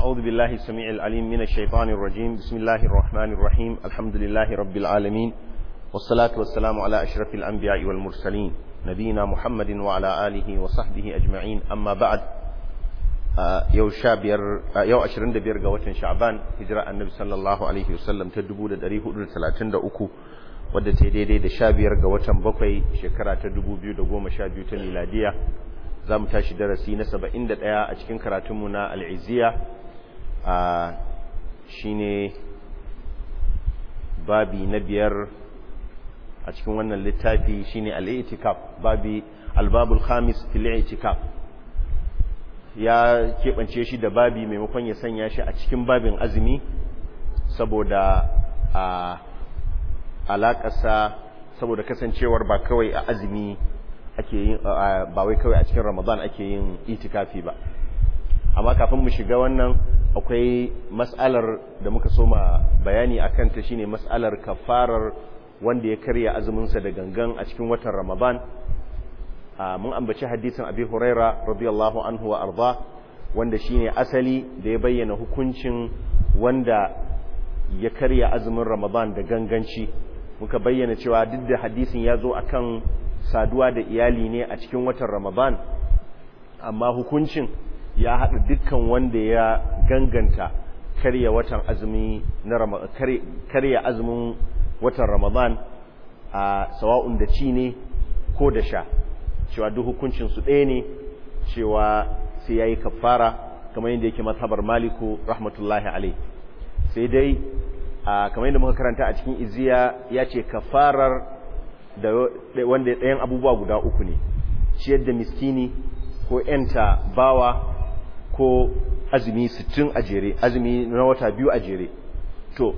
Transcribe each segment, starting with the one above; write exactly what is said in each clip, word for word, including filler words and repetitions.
أعوذ بالله السميع العليم من الشيطان الرجيم. بسم الله الرحمن الرحيم. الحمد لله رب العالمين، والصلاة والسلام على أشرف الأنبياء والمرسلين نبينا محمد وعلى آله وصحبه أجمعين. أما بعد، يو شابير يو عشرين دبير قوة شعبان هجرة النبي صلى الله عليه وسلم تدبو دريه ثلاثين دأكو wadda ta daidai da sha biyar ga watan bakwai shekara ta dubu biyu da goma sha biyu ta miladiya. Za mu tashi darasi na saba'in da ɗaya a cikin karatunmu na al'iziya, shi ne babi na biyar a cikin wannan littafi, shi ne al'itikaf, babi albabul khamis fil itikaf. Ya keɓance shi da babi maimakon ya sanya shi a cikin babin azumi saboda a alaƙasa, saboda kasancewar ba kawai a azumi ake yin, ba wai kawai a cikin Ramadan ake yin itikafi ba. Amma kafin mu shiga wannan, akwai mas'alar da muka soma bayani akan ta, shine mas'alar kafarar wanda ya karya azumin sa da gangan a cikin watan Ramadan. Mun ambaci hadisin Abi Huraira radiyallahu anhu wa arda, wanda shine asali da ya bayyana hukuncin wanda ya karya azumin Ramadan da ganganci. Muka bayyana cewa duk da hadisin ya zo akan saduwa da iyali ne a cikin watan Ramadan, amma hukuncin ya haɗa dukkan wanda ya ganganta karya watan azumi na Ramadan, karya azumin watan Ramadan a sawa'un da ci ne ko da sha, cewa duk hukuncin su ɗaya ne, cewa sai yayi kafara kamar yadda yake mazhabar Maliku rahmatullahi alaihi. Sai dai kamar yadda muka karanta a cikin iziya, ya ce kafarar da wanda ɗayan abubuwa guda uku ne: ciyar da miskini ko yanta bawa ko azumi sittin a jere, azumi na wata biyu a jere. To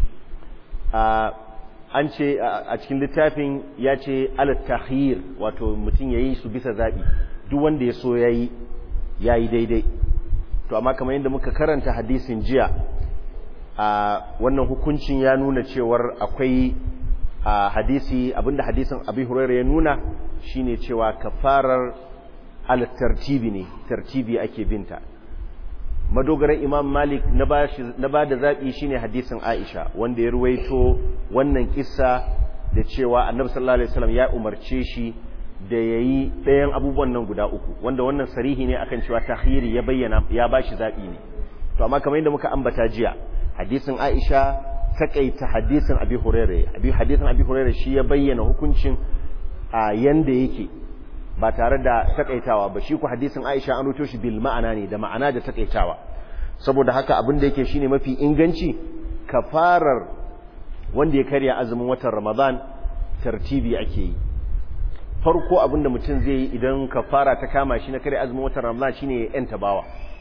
an ce a cikin littafin ya ce al-takhir, wato mutum yayi su bisa zabi, duk wanda ya so yayi yayi daidai. To amma kamar yadda muka karanta hadisin jiya, a wannan hukuncin ya nuna cewar akwai a hadisi, abinda hadisin Abi Hurairah ya nuna shine cewa kafarar al-tartibi ne, tartibi ake binta. Madogaran Imam Malik na ba da zaɓi shine hadisin Aisha, wanda ya ruwaito wannan kissa da cewa Annabi sallallahu alaihi wasallam ya umarce shi da yayi ɗayan abubuwan nan guda uku, wanda wannan sarihi ne akan cewa takhiri ya bayyana, ya bashi zaɓi ne. To amma kamar yadda muka ambata jiya, hadisin Aisha takaita hadisin Abi Hurairah, abi hadisin Abi Hurairah shi ya bayyana hukuncin a yanda yake ba tare da takaitawa ba. Shi ku hadisin Aisha an ruto shi bil ma'ana ne, da ma'ana da takaitawa. Saboda haka abin da yake shine mafi inganci, kafarar wanda ya karya azumin watan Ramadan tartibi ake yi. Farko abin da mutum zai yi idan kafara ta kama shi na karya azumin watan Ramadan shine ya yanta bawa,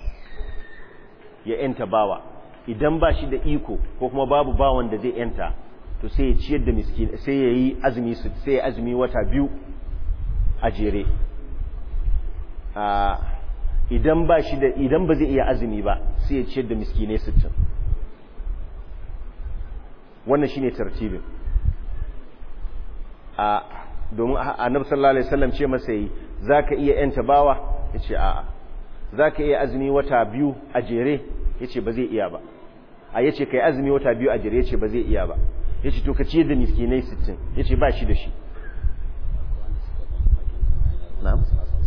ya yanta bawa. Idan ba shi da iko ko kuma babu bawan da zai yanta, to sai ya ciyar da miskin, sai ya yi azumi, sai ya azumi wata biyu a jere. Idan ba shi da, idan ba zai iya azumi ba, sai ya ciyar da miskinai sittin. Wannan shine tartibin. A domin Annabi sallallahu alaihi wasallam ce masa yi, zaka iya yanta bawa? Yace a'a. Zaka iya azumi wata biyu a jere? Yace ba zai iya ba. A yace kai azumi wata biyu a jere? Yace ba zai iya ba. Yace to ka ciyar da miskinai sittin. Yace ba shi da shi. Na'am.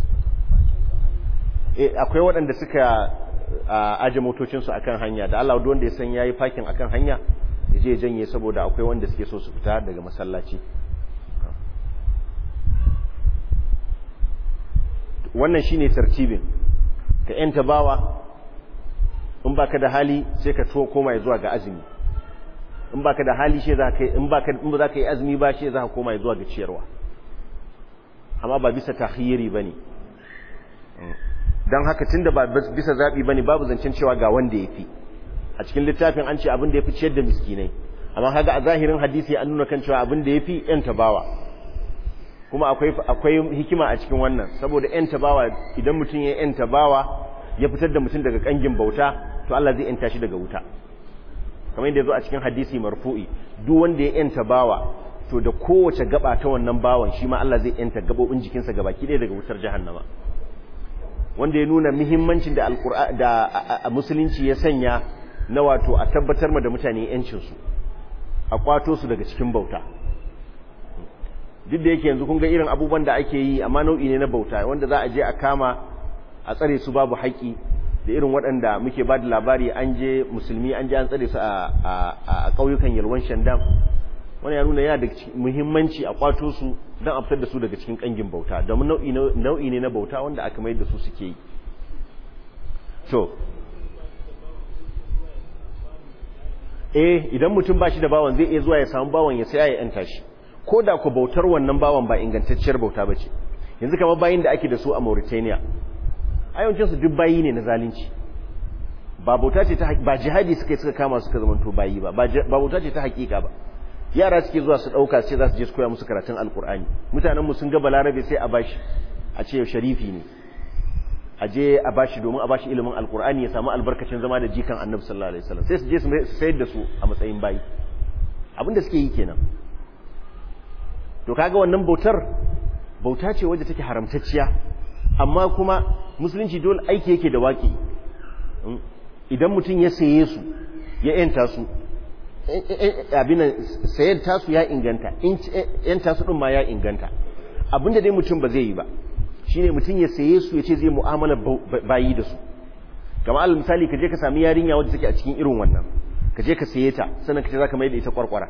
Eh, akwai waɗanda suka aje motocin su akan hanya, da Allah duk wanda ya san yayi parking akan hanya ya je janye, saboda akwai wanda suke so su fita daga masallaci. Wannan shine tartibin. Ka yanta bawa, in baka da hali sai ka to koma zuwa ga azumi. In baka da hali shi za ka, in baka in ba za ka yi azumi ba, shi za ka koma zuwa ga ciyarwa. Amma ba bisa takhiri bane. Dan haka tunda ba bisa zabi bane, babu zancen cewa ga wanda yafi. A cikin littafin an ce abin da yafi ciyar da miskinai, amma kaga a zahirin hadisi an nuna kan cewa abin da yafi yan tabawa. Kuma akwai akwai hikima a cikin wannan, saboda yan tabawa, idan mutum ya yan tabawa ya fitar da mutum daga kangin bauta, to Allah zai yanta shi daga wuta. Kamar yadda yazo a cikin hadisi marfu'i, duk wanda ya yanta bawa, to da kowace gaba ta wannan bawan shi ma Allah zai yanta gabobin jikinsa gabaki ɗaya daga wutar jahannama. wanda ya nuna muhimmancin da alqur'ani da musulunci ya sanya na wato a tabbatar ma da mutane yancin su a kwato su daga cikin bauta. Duk da yake yanzu kun ga irin abubuwan da ake yi amma nau'i ne na bauta wanda za a je a kama a tsare su babu haƙi da irin waɗanda muke ba da labari an je musulmi an je an tsare su a ƙauyukan yalwan shandam. Wani ya nuna yana da muhimmanci a kwato su don a fitar da su daga cikin ƙangin bauta domin nau'i ne na bauta wanda aka mai da su suke yi. To eh idan mutum ba shi da bawan zai iya zuwa ya samu bawan ya saya ya yanta shi, ko da ku bautar wannan bawan ba ingantacciyar bauta ba ce. Yanzu kamar bayin da ake da su a Mauritania ayyancinsu duk bayi ne na zalunci, ba bauta ce ta ba jihadi suka suka kama suka zamanto bayi ba ba bauta ce ta hakika ba. Yara suke zuwa su dauka sai za su je su koya musu karatun alkur'ani. Mutanen mu sun ga balarabe sai a bashi a ce sharifi ne, a je a bashi domin a bashi ilimin alkur'ani ya samu albarkacin zama da jikan annabi sallallahu alaihi wasallam, sai su je su sayar da su a matsayin bayi. Abin da suke yi kenan. To kaga wannan bautar bauta ce wadda take haramtacciya, amma kuma musulunci dole aiki yake da waki. Idan mutum ya saye su ya yanta su, abin sayar tasu ya inganta, yanta su din ma ya inganta. Abinda dai mutum ba zai yi ba shine mutum ya saye su ya ce zai mu'amala bayi da su. Kamar al misali ka je ka sami yarinya wadda take a cikin irin wannan, ka je ka saye ta sannan ka ce zaka mai da ita kwarkwara.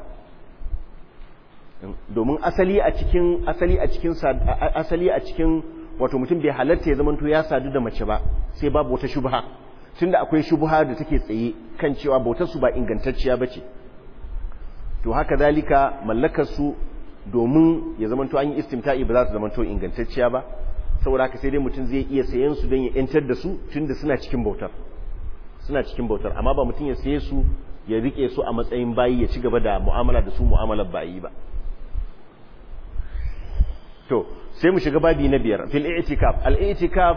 Domin asali a cikin asali a cikin asali a cikin wato mutum bai halarta ya zamanto ya sadu da mace ba sai babu wata shubha, tunda akwai shubha da take tsaye kan cewa bautar su ba ingantacciya bace. To haka zalika mallakar su domin ya zamanto an yi istimta'i ba za su zamanto ingantacciya ba, saboda haka sai dai mutum zai iya sayen su don ya yantar da su tunda suna cikin bautar suna cikin bautar amma ba mutum ya saye su ya rike su a matsayin bayi ya ci gaba da mu'amala da su mu'amalar bayi ba. To sai mu shiga babi na biyar fil i'tikaf. al i'tikaf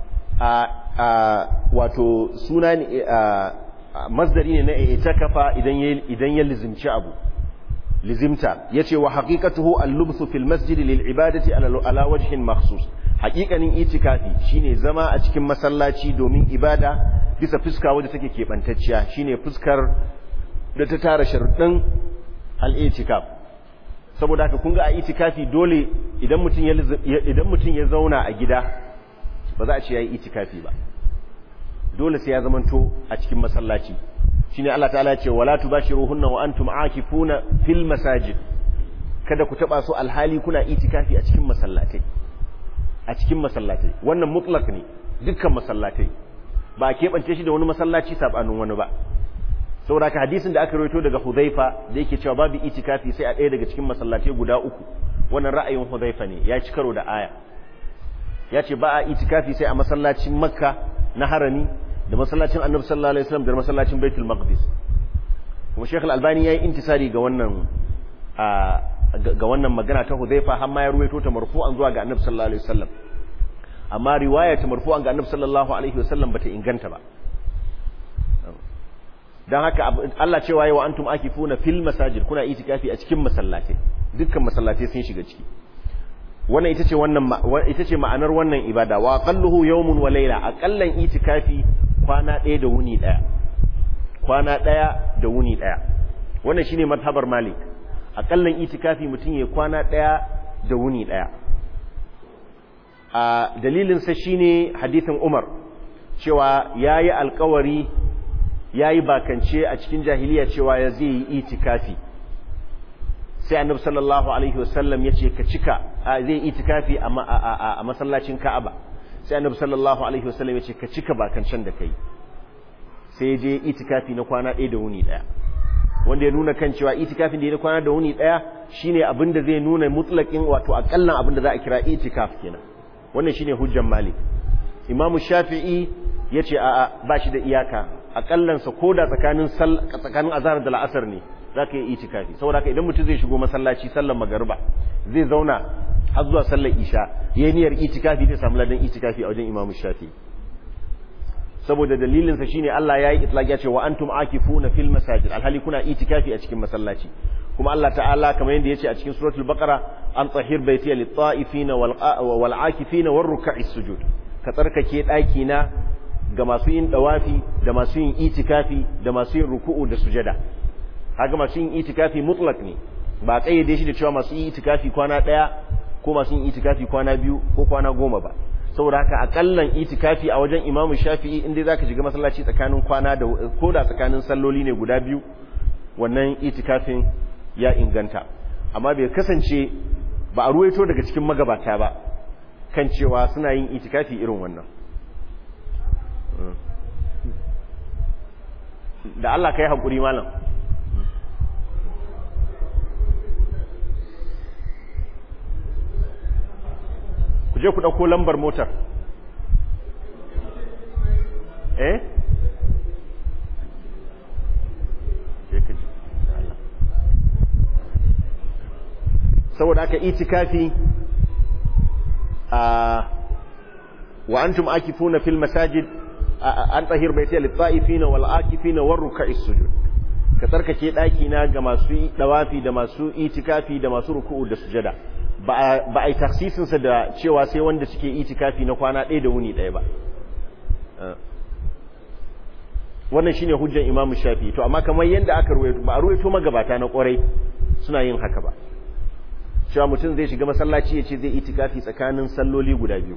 a wato suna ne masdari ne na i'tikafa idan ya idan ya lizimci abu lizimta yace wa haqiqatuhu al-lubthu fil masjid lil ibadati ala wajhin makhsus. Haqiqanin i'tikafi shine zama a cikin masallaci domin ibada bisa fuska wadda take kebantacciya, shine fuskar da ta tara sharuɗin al-i'tikaf. Saboda haka kun ga a itikafi dole idan mutum ya idan mutum ya zauna a gida ba za a ce yayi itikafi ba, dole sai ya zamanto a cikin masallaci. Shine Allah ta'ala ya ce wala tubashiruhunna wa antum aakifuna fil masajid, kada ku taba su alhali kuna itikafi a cikin masallatai a cikin masallatai. Wannan mutlaq ne, dukkan masallatai, ba a keɓance shi da wani masallaci sabanin wani ba. Saboda ka hadisin da aka rawaito daga Hudhaifa da yake cewa babu itikafi sai a ɗaya daga cikin masallatai guda uku, wannan ra'ayin Hudhaifa ne, ya ci karo da aya. Ya ce ba a itikafi sai a masallacin Makka na harami da masallacin Annabi sallallahu alaihi wasallam da masallacin Baitul Maqdis. Kuma Sheikh Al-Albani yayi intisari ga wannan ga wannan magana ta Hudhaifa, har ma ya rawaito ta marfu'an zuwa ga Annabi sallallahu alaihi wasallam. Amma riwaya ta marfu'an ga Annabi sallallahu alaihi wasallam bata inganta ba. Dan haka Allah cewa yawa antum akifuna fil masajid, kuna itikafi a cikin masallatai, dukkan masallatai sun shiga ciki. Wannan ita ce wannan ita ce ma'anar wannan ibada. Wa aqalluhu yawmun wa layla, aqallan itikafi kwana ɗaya da wuni ɗaya, kwana ɗaya da wuni ɗaya. Wannan shine mazhabar Malik, aqallan itikafi mutum ya kwana ɗaya da wuni ɗaya. A dalilin sa shine hadithin Umar cewa yayi alƙawari ya yi bakance a cikin jahiliya cewa ya zai yi itikafi, sai annabi sallallahu alaihi wasallam ya ce ka cika zai yi itikafi a masallacin Ka'aba, sai annabi sallallahu alaihi wasallam ya ce ka cika bakancen da kai, sai ya je itikafi na kwana ɗaya da wuni ɗaya, wanda ya nuna kan cewa itikafin da ya kwana da wuni ɗaya shine abin da zai nuna mutlaqin wato akallan abin da za a kira itikaf kenan. Wannan shine hujjan Malik. Imam Shafi'i yace a'a ba shi da iyaka, akallansa ko da tsakanin tsakanin azhar da al'asr ne zaka yi itikafi. Saboda haka idan mutum zai shigo masallaci sallar magariba zai zauna har zuwa sallar isha yayin niyyar itikafi zai samu ladan itikafi a wajen Imam Shafi'i. Saboda dalilin sa shine Allah yayi itlaq ya ce wa antum akifuna fil masajid, alhali kuna itikafi a cikin masallaci. Kuma Allah ta'ala kamar yadda yace a cikin suratul baqara an tahir baitiya lit ta'ifina wal wal akifina war ruk'is sujud, ka tsarkake daki na ga masu yin dawafi da masu yin itikafi da masu yin ruku'u da sujada. Kaga masu yin itikafi mutlak ne, ba kayyade shi da cewa masu yin itikafi kwana daya ko masu yin itikafi kwana biyu ko kwana goma ba. Saboda haka akallan itikafi a wajen Imam Shafi'i inda zaka shiga masallaci tsakanin kwana da koda tsakanin salloli ne guda biyu, wannan itikafin ya inganta. Amma bai kasance ba a ruwaito daga cikin magabata ba kan cewa suna yin itikafi irin wannan. Da Allah kai hakuri malam. Ku je ku dauko lambar motar. Eh? Je ka ji. Saboda aka itikafi a wa antum akifuna fil masajid an tahir baiti lit ta'ifina wal akifina war ruk'is sujud. Ka tsarkake daki na ga masu dawafi da masu itikafi da masu ruku'u da sujada. Ba ba ai takhsisin sa da cewa sai wanda suke itikafi na kwana ɗaya da wuni ɗaya ba. Wannan shine hujjar Imam Shafi'i. To amma kamar yanda aka ruwaito ba a ruwaito magabata na ƙwarai suna yin haka ba. Cewa mutum zai shiga masallaci ya ce zai itikafi tsakanin salloli guda biyu,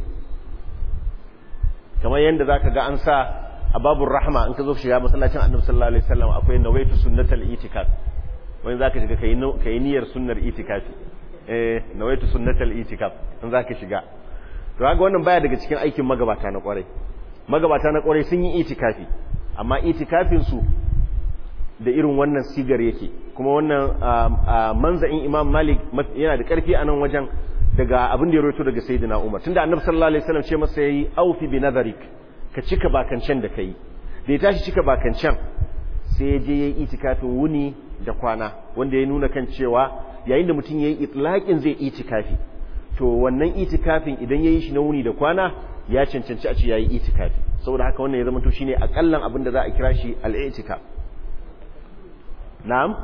kamar yadda za ka ga an sa a babur rahma in ka zo shiga masallacin annabi sallallahu alaihi wasallam akwai nawaitu sunnatal itikaf, wani za ka shiga ka yi niyyar sunnar itikafi, eh nawaitu sunnatal itikaf in za ka shiga. To haka wannan baya daga cikin aikin magabata na kwarai. Magabata na kwarai sun yi itikafi, amma itikafin su da irin wannan sigar yake, kuma wannan manza'in Imam Malik yana da karfi a nan wajen daga abin da ya rawaito daga Sayyidina Umar, tunda Annabi sallallahu alaihi wasallam ce masa yayi aufi bi nadharik, ka cika bakancan da kai. Da ya tashi cika bakancan sai ya je yayi itikafin wuni da kwana, wanda ya nuna kan cewa yayin da mutum yayi itlaqin zai itikafi, to wannan itikafin idan yayi shi na wuni da kwana ya cancanci a ce yayi itikafi. Saboda haka wannan ya zama to shine akallan abin da za a kira shi al-i'tikaf. Na'am?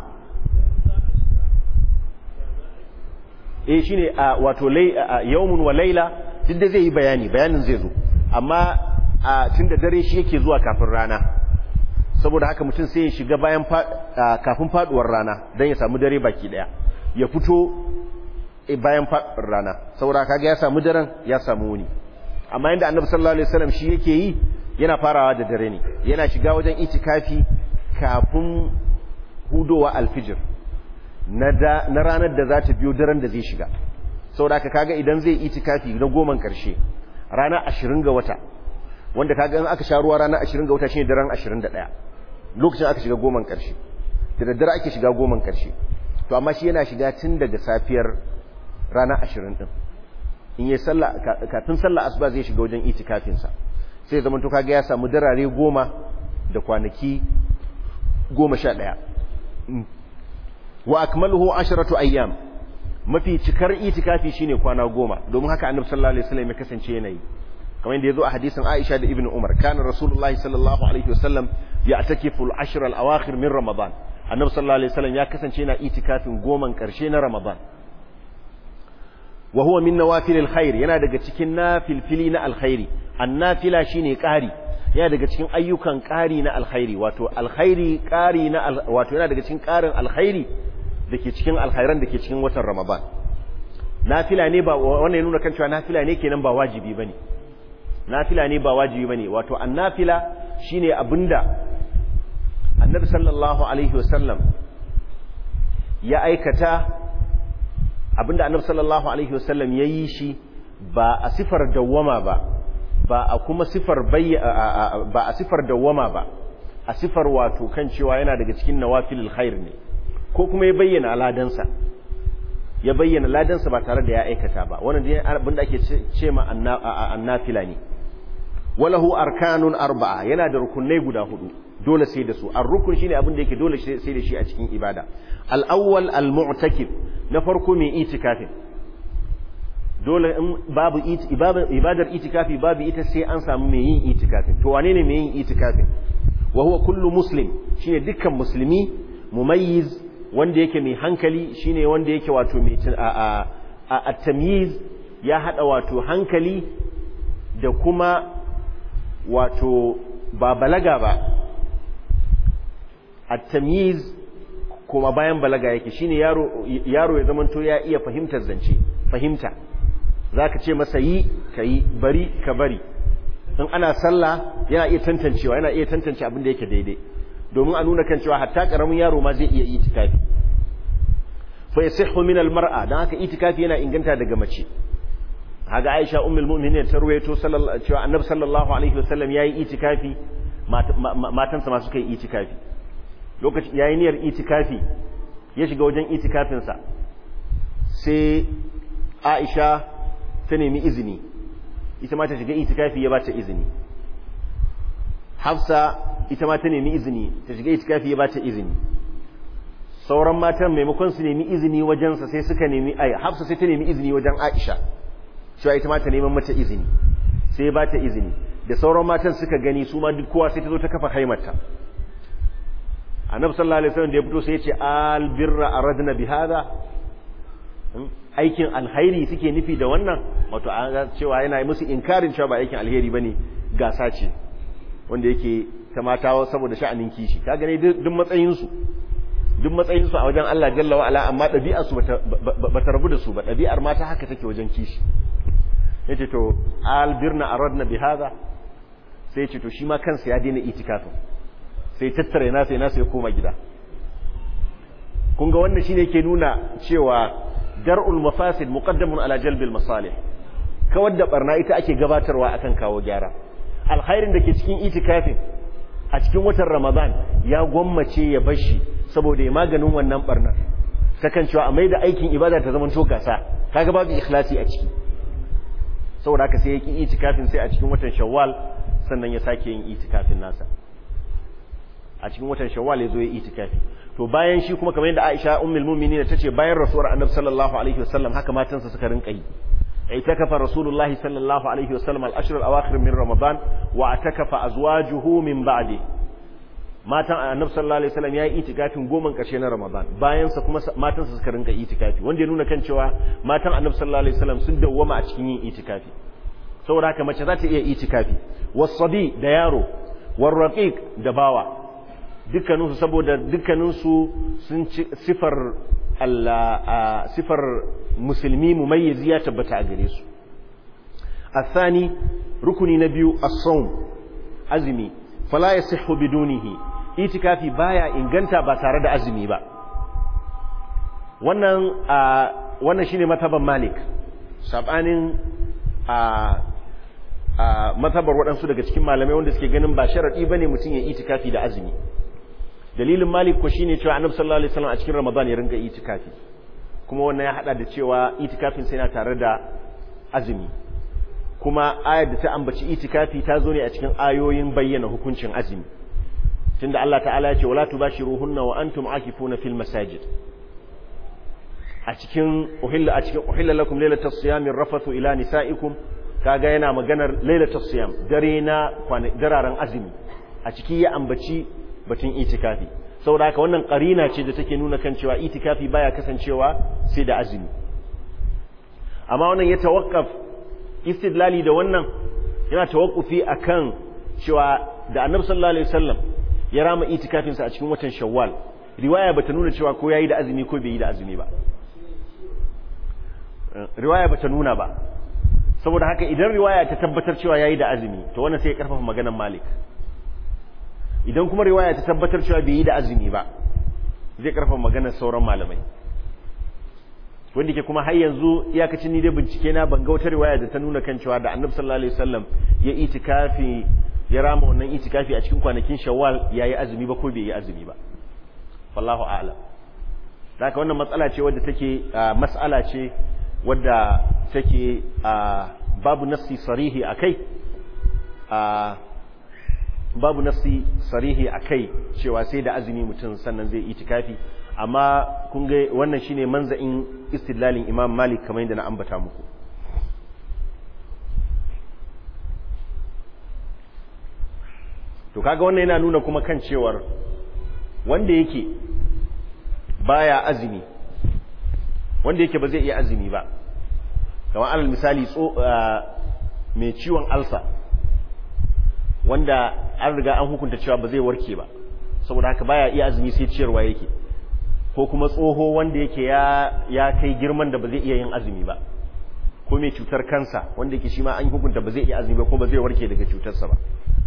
Eh shine wato yawmun wa layla duk da zai yi bayani, bayanin zai zo. Amma tunda dare shi yake zuwa kafin rana. Saboda haka mutum sai ya shiga bayan kafin faduwar rana dan ya samu dare baki daya. Ya fito bayan faduwar rana. Saboda kaga ya samu daren, ya samu wuni. Amma yanda Annabi sallallahu alaihi wasallam shi yake yi yana farawa da dare ne. Yana shiga wajen itikafi kafin hudowa alfijir na ranar da za ta biyo daren da zai shiga. Saboda haka kaga idan zai itikafi na goman karshe rana ashirin ga wata, wanda kaga in aka sha ruwa rana ashirin ga wata shine daren ashirin da ɗaya, lokacin aka shiga goman karshe, da daddare ake shiga goman karshe. To amma shi yana shiga tun daga safiyar rana ashirin din. In yi sallah kafin sallah asuba zai shiga wajen itikafin sa, sai zaman to kaga ya samu darare goma da kwanaki goma sha ɗaya. Wa akmaluhu asharatu ayyam, mafi cikar itikafi shine kwana goma, domin haka Annabi sallallahu alaihi wasallam ya kasance yana yi, kamar yadda yazo a hadisin Aisha da Ibn Umar, kana Rasulullahi sallallahu alaihi wasallam ya'takifu al-ashr al-awakhir min Ramadan. Annabi sallallahu alaihi wasallam ya kasance yana itikafin goman karshe na Ramadan. Wa huwa min nawafil al-khair, yana daga cikin nafilfili na alkhairi. An-nafila shine ƙari, yana daga cikin ayyukan ƙari na alkhairi, wato alkhairi ƙari na wato yana daga cikin ƙarin alkhairi dake cikin alkhairan dake cikin watan Ramadan. Nafila ne ba wannan ya nuna kan cewa nafila ne kenan ba wajibi bane. Nafila ne ba wajibi bane, wato annafila shine abinda Annabi sallallahu alaihi wasallam ya aikata, abinda Annabi sallallahu alaihi wasallam yayi shi ba a sifar dawwama ba, ba a kuma sifar ba a sifar dawwama ba, a sifar wato kan cewa yana daga cikin nawafilul khair ne, ko kuma ya bayyana ladansa ya bayyana ladansa ba tare da ya aikata ba. Wannan dai abin da ake ce ma annafila ne. Walahu arkanun arba'a, yana da rukunai guda hudu, dole sai da su. Ar-rukun shine abin da yake dole sai da shi a cikin ibada. Al-awwal al-mu'takif, na farko mai itikafin. Dole in babu ibadar itikafi babu ita sai an samu mai yin itikafin. To wane ne mai yin itikafin? Wa huwa kullu muslim, shine dukkan musulmi mumayyiz, wanda yake mai hankali, shine wanda yake wato mai a a at-tamyiz, ya hada wato hankali da kuma wato ba balaga ba at-tamyiz kuma bayan balaga yake shine yaro yaro ya zamanto ya iya fahimtar zance fahimta zaka ce masa yi kai bari ka bari in ana sallah yana iya tantancewa yana iya tantance abin da yake daidai domin a nuna kan cewa hatta karamin yaro ma zai iya itikafi fa yasihhu min al-mar'a dan haka itikafi yana inganta daga mace haga Aisha ummul mu'minin ta ruwaito sallallahu cewa Annabi sallallahu alaihi wasallam yayi itikafi matansa ma suka yi itikafi lokacin yayi niyyar itikafi ya shiga wajen itikafin sa sai Aisha ta nemi izini ita ma ta shiga itikafi ya bata izini Hafsa ita ma ta nemi izini ta shiga itikafi ya bata izini sauran matan maimakon su nemi izini wajen sa sai suka nemi ai Hafsa sai ta nemi izini wajen Aisha cewa ita ma ta neman mata izini sai ba ta izini da sauran matan suka gani su ma duk kowa sai ta zo ta kafa haimarta Annabi sallallahu alaihi wasallam da ya fito sai ya ce al birra aradna bi hada aikin alkhairi suke nufi da wannan wato an cewa yana musu inkarin cewa ba aikin alheri bane gasa ce wanda yake ta mata saboda sha'anin kishi ka gane duk matsayin su duk matsayin su a wajen Allah jalla wa ala amma dabi'ar su bata rabu da su ba dabi'ar mata haka take wajen kishi yace to albirna aradna bi hada sai yace to shi ma kansa ya daina itikafin sai tattare na sai na sai koma gida kun ga wannan shine yake nuna cewa dar'ul mafasid muqaddamun ala jalbil masalih kawar da barna ita ake gabatarwa akan kawo gyara alkhairin da ke cikin itikafin a cikin watan Ramadan ya gwammace ya bashi saboda ya maganin wannan barnar sakan cewa a maida aikin ibada ta zaman to gasa kaga babu ikhlasi a ciki saboda haka sai ya ki itikafin sai a cikin watan Shawwal sannan ya sake yin itikafin nasa a cikin watan Shawwal ya zo ya itikafi to bayan shi kuma kamar yadda Aisha ummul mu'minin tace bayan rasuwar Annabi sallallahu alaihi wasallam haka matansa suka rinka yi itakafa rasulullahi sallallahu alaihi wasallam al-ashr al-awakhir min ramadan wa atakafa azwajuhu min ba'di matan Annabi sallallahu alaihi wasallam yayi itikafin goman karshe na Ramadan bayan sa kuma matansa suka rinka itikafi wanda ya nuna kan cewa matan Annabi sallallahu alaihi wasallam sun dawwama a cikin yin itikafi saboda haka mace za ta iya itikafi was-sabi da yaro war-raqiq da bawa dukkaninsu saboda dukkaninsu sun ci sifar Allah sifar musulmi mumayyiz ya tabbata a gare su athani rukuni na biyu as-sawm azmi fala yasihhu bidunihi itikafi baya inganta ba tare da azumi ba wannan wannan shine mataban Malik sabanin a matabar waɗansu daga cikin malamai wanda suke ganin ba sharadi bane mutum ya itikafi da azumi dalilin Malik ko shine cewa Annabi sallallahu alaihi wasallam a cikin Ramadan ya rinka itikafi kuma wannan ya hada da cewa itikafin sai yana tare da azumi kuma ayar da ta ambaci itikafi ta zo ne a cikin ayoyin bayyana hukuncin azumi tunda Allah ta'ala ya ce wala tubashiruhunna wa antum akifuna fil masajid a cikin uhilla a cikin uhilla lakum laylatas siyami rafathu ila nisaikum kaga yana maganar laylatas siyam dare na dararen azumi a ciki ya ambaci batun itikafi saboda haka wannan qarina ce da take nuna kan cewa itikafi baya kasancewa sai da azumi amma wannan ya tawakkaf istidlali da wannan yana tawakkufi akan cewa da Annabi sallallahu alaihi wasallam ya rama itikafin sa a cikin watan Shawwal riwaya bata nuna cewa ko yayi da azumi ko bai yi da azumi ba riwaya bata nuna ba saboda haka idan riwaya ta tabbatar cewa yayi da azumi to wannan sai ya karfafa maganar Malik idan kuma riwaya ta tabbatar cewa bai yi da azumi ba zai karfafa maganar sauran malamai wanda ke kuma har yanzu iyakacin ni dai bincike na ban ga wata riwaya da ta nuna kan cewa da Annabi sallallahu alaihi wasallam ya itikafi ya rama wannan itikafi a cikin kwanakin Shawwal yayi azumi ba ko bai yi azumi ba wallahu a'lam haka wannan matsala ce wadda take mas'ala ce wadda take babu nassi sarihi akai babu nassi sarihi akai cewa sai da azumi mutum sannan zai itikafi amma kun ga wannan shine manza'in istidlalin Imam Malik kamar yadda na ambata muku to kaga wannan yana nuna kuma kan cewar wanda yake baya azumi wanda yake ba zai iya azumi ba kamar alal misali mai ciwon alsa wanda an riga an hukunta cewa ba zai warke ba saboda haka baya iya azumi sai ciyarwa yake, ko kuma tsoho wanda yake ya ya kai girman da ba zai iya yin azumi ba, ko mai cutar kansa wanda yake shi ma an hukunta ba zai iya azumi ba ko ba zai warke daga cutarsa ba.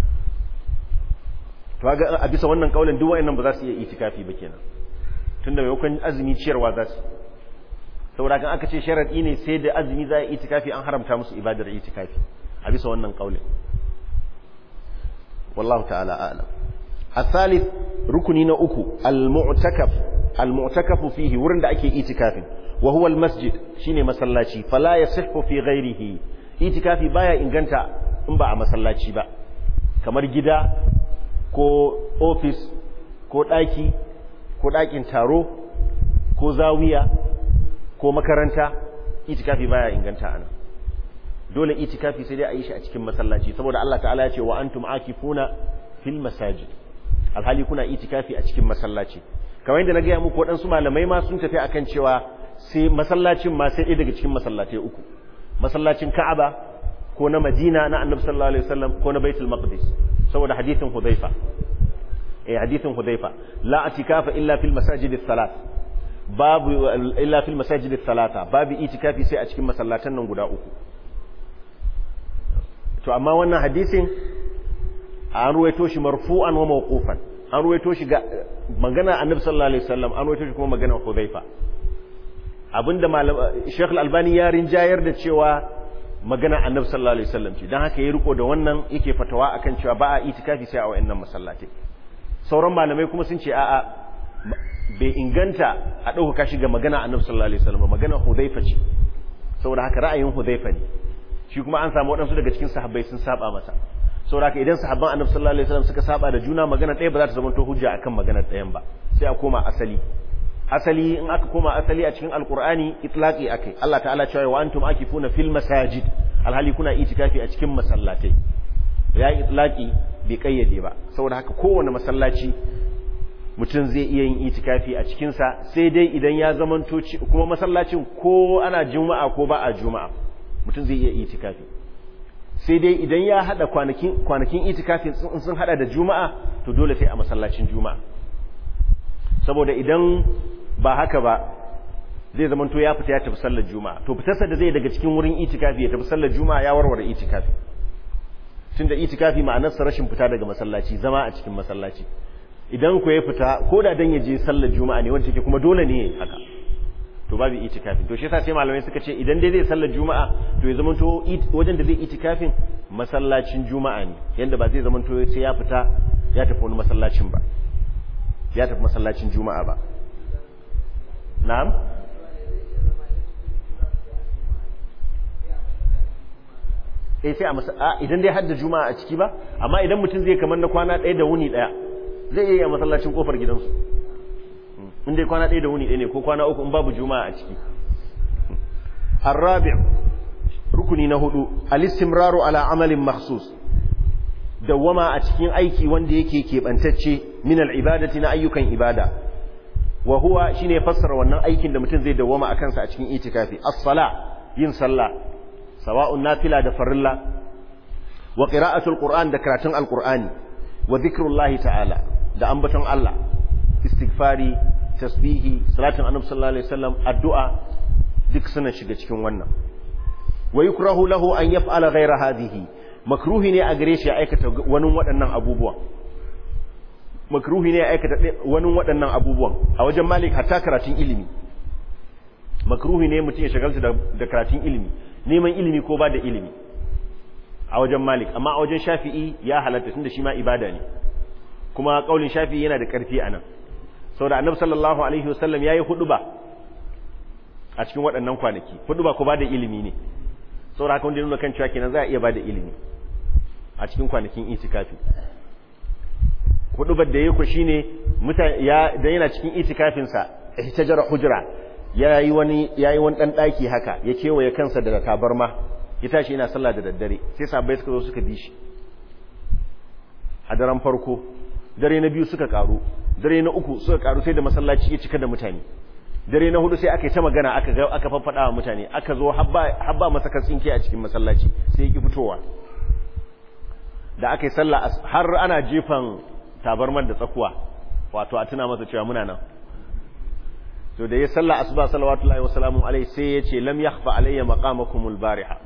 To ga a bisa wannan kaulin duk wayannan ba za su iya itikafi ba kenan, tunda maimakon azumi ciyarwa za su. Saboda kan aka ce sharadi ne sai da azumi za a itikafi, an haramta musu ibadar itikafi a bisa wannan kaulin. wallahu ta'ala a'lam. الثالث ركني نأكو المعتكف المعتكف فيه ورند أكي إتكاف وهو المسجد شيني مسلاتي فلا يصح في غيره. إتكافي بايا إن كنت انبع مسلاتي با كمر جدا كو أوفيس كو دايكي كو دايكين تارو كو زاوية كو مكرنتا إتكافي بايا إن كنت أنا دولة إتكافي سيدي أيشا أتكم مسلاتي سبود الله تعالى وأنتم عاكفون في المساجد alhali kuna itikafi a cikin masallaci. Kamar yadda na gaya muku waɗansu malamai ma sun tafi akan cewa sai masallacin ma sai ɗaya daga cikin masallatai uku, masallacin Ka'aba ko na Madina na Annabi sallallahu alaihi wasallam ko na Baitul Maqdis, saboda hadithin Hudhaifa eh hadithin Hudhaifa la atikafa illa fil masajid ath-thalath, babu illa fil masajid ath-thalatha, babu itikafi sai a cikin masallatan nan guda uku. To amma wannan hadisin an ruwaito shi marfu'an wa mawqufan, an ruwaito shi ga magana Annabi sallallahu alaihi wasallam, an ruwaito shi kuma magana Hudhaifa. Abinda malam Sheikh Al-Albani ya rinjayar da cewa magana Annabi sallallahu alaihi wasallam ce, dan haka ya riko da wannan yake fatawa akan cewa ba a itikafi sai a wayannan masallatai. Sauran malamai kuma sun ce a'a bai inganta a dauka shi ga magana Annabi sallallahu alaihi wasallam, magana Hudhaifa ce. Saboda haka ra'ayin Hudhaifa ne. Shi kuma an samu wadansu daga cikin sahabbai sun saba masa. Saboda haka idan sahabban Annabi sallallahu alaihi wasallam suka saba da juna, magana ɗaya ba za ta zama to hujja akan magana ɗayan ba, sai a koma asali. Asali in aka koma asali a cikin Alqur'ani itlaqi akai. Allah ta'ala cewa wa antum akifuna fil masajid, alhali kuna itikafi a cikin masallatai. Ya itlaqi bai kayyade ba. Saboda haka kowanne masallaci mutum zai iya yin itikafi a cikin sa, sai dai idan ya zamanto kuma masallacin ko ana juma'a ko ba a juma'a mutum zai iya itikafi. Sai dai idan ya hada kwanakin kwanakin itikafin sun sun hada da juma'a, to dole sai a masallacin juma'a, saboda idan ba haka ba zai zama to ya fita ya tafi sallar juma'a, to fitarsa da zai daga cikin wurin itikafi ya tafi sallar juma'a ya warware itikafi, tunda itikafi ma'anarsa rashin fita daga masallaci, zama a cikin masallaci. Idan ku ya fita ko da dan ya je sallar juma'a ne wanda take kuma dole ne haka, to babu itikafi. To shi yasa sai malamai suka ce idan dai zai sallar juma'a to ya zamanto wajen da zai itikafin masallacin juma'a ne, yanda ba zai zamanto sai ya fita ya tafi wani masallacin ba, ya tafi masallacin juma'a ba. Na'am, eh sai a idan dai hadda juma'a a ciki ba, amma idan mutum zai kamar na kwana ɗaya da wuni ɗaya zai iya masallacin kofar gidansu, in dai kwana ɗaya da wuni ɗaya ne ko kwana uku in babu juma'a a ciki. Ar-rabi' rukuni na hudu al-istimraru ala amalin makhsus, dawama a cikin aiki wanda yake keɓantacce min al-ibadati na ayyukan ibada. Wa huwa shine fassara wannan aikin da mutum zai dawama akan sa a cikin itikafi. As-sala, yin sallah, sawa'un nafila da farilla, wa qira'atul qur'an da karatun al-qur'ani, wa dhikrullahi ta'ala da ambaton Allah, istighfari, tasbihi, salatin annabi sallallahu alaihi wasallam, addu'a, duk suna shiga cikin wannan. Wa yukrahu lahu an yaf'ala ghayra hadhihi, makruhi ne a gare shi ya aikata wani waɗannan abubuwan. Makruhi ne ya aikata wani waɗannan abubuwan a wajen Malik, hatta karatun ilimi makruhi ne mutum ya shagalta da karatun ilimi, neman ilimi ko ba da ilimi a wajen Malik. Amma a wajen Shafi'i ya halatta, tunda shi ma ibada ne, kuma kaulin Shafi'i yana da ƙarfi anan, saboda Annabi sallallahu alaihi wasallam yayi huduba a cikin waɗannan kwanaki. Huduba ko ba da ilimi ne, saboda haka wanda nuna kan cewa kenan za a iya ba da ilimi a cikin kwanakin itikafi. Hudubar da yake shine mutane ya dan yana cikin itikafin sa ihtajara hujra, yayi wani yayi wani dan daki haka ya kewaye kansa da tabarma, ya tashi yana sallah da daddare, sai sahabbai suka zo suka bi shi a daren farko, dare na biyu suka karu, dare na uku suka karu, sai da masallaci ya cika da mutane. dare na hudu sai aka yi ta magana aka ga aka faffada wa mutane aka zo habba habba masa katsinke a cikin masallaci sai yake fitowa da aka yi sallah har ana jefan tabarman da tsakuwa wato a tuna masa cewa muna nan to da ya sallah asuba salawatullahi wa salamu alaihi sai ya ce lam yakhfa alayya maqamakumul bariha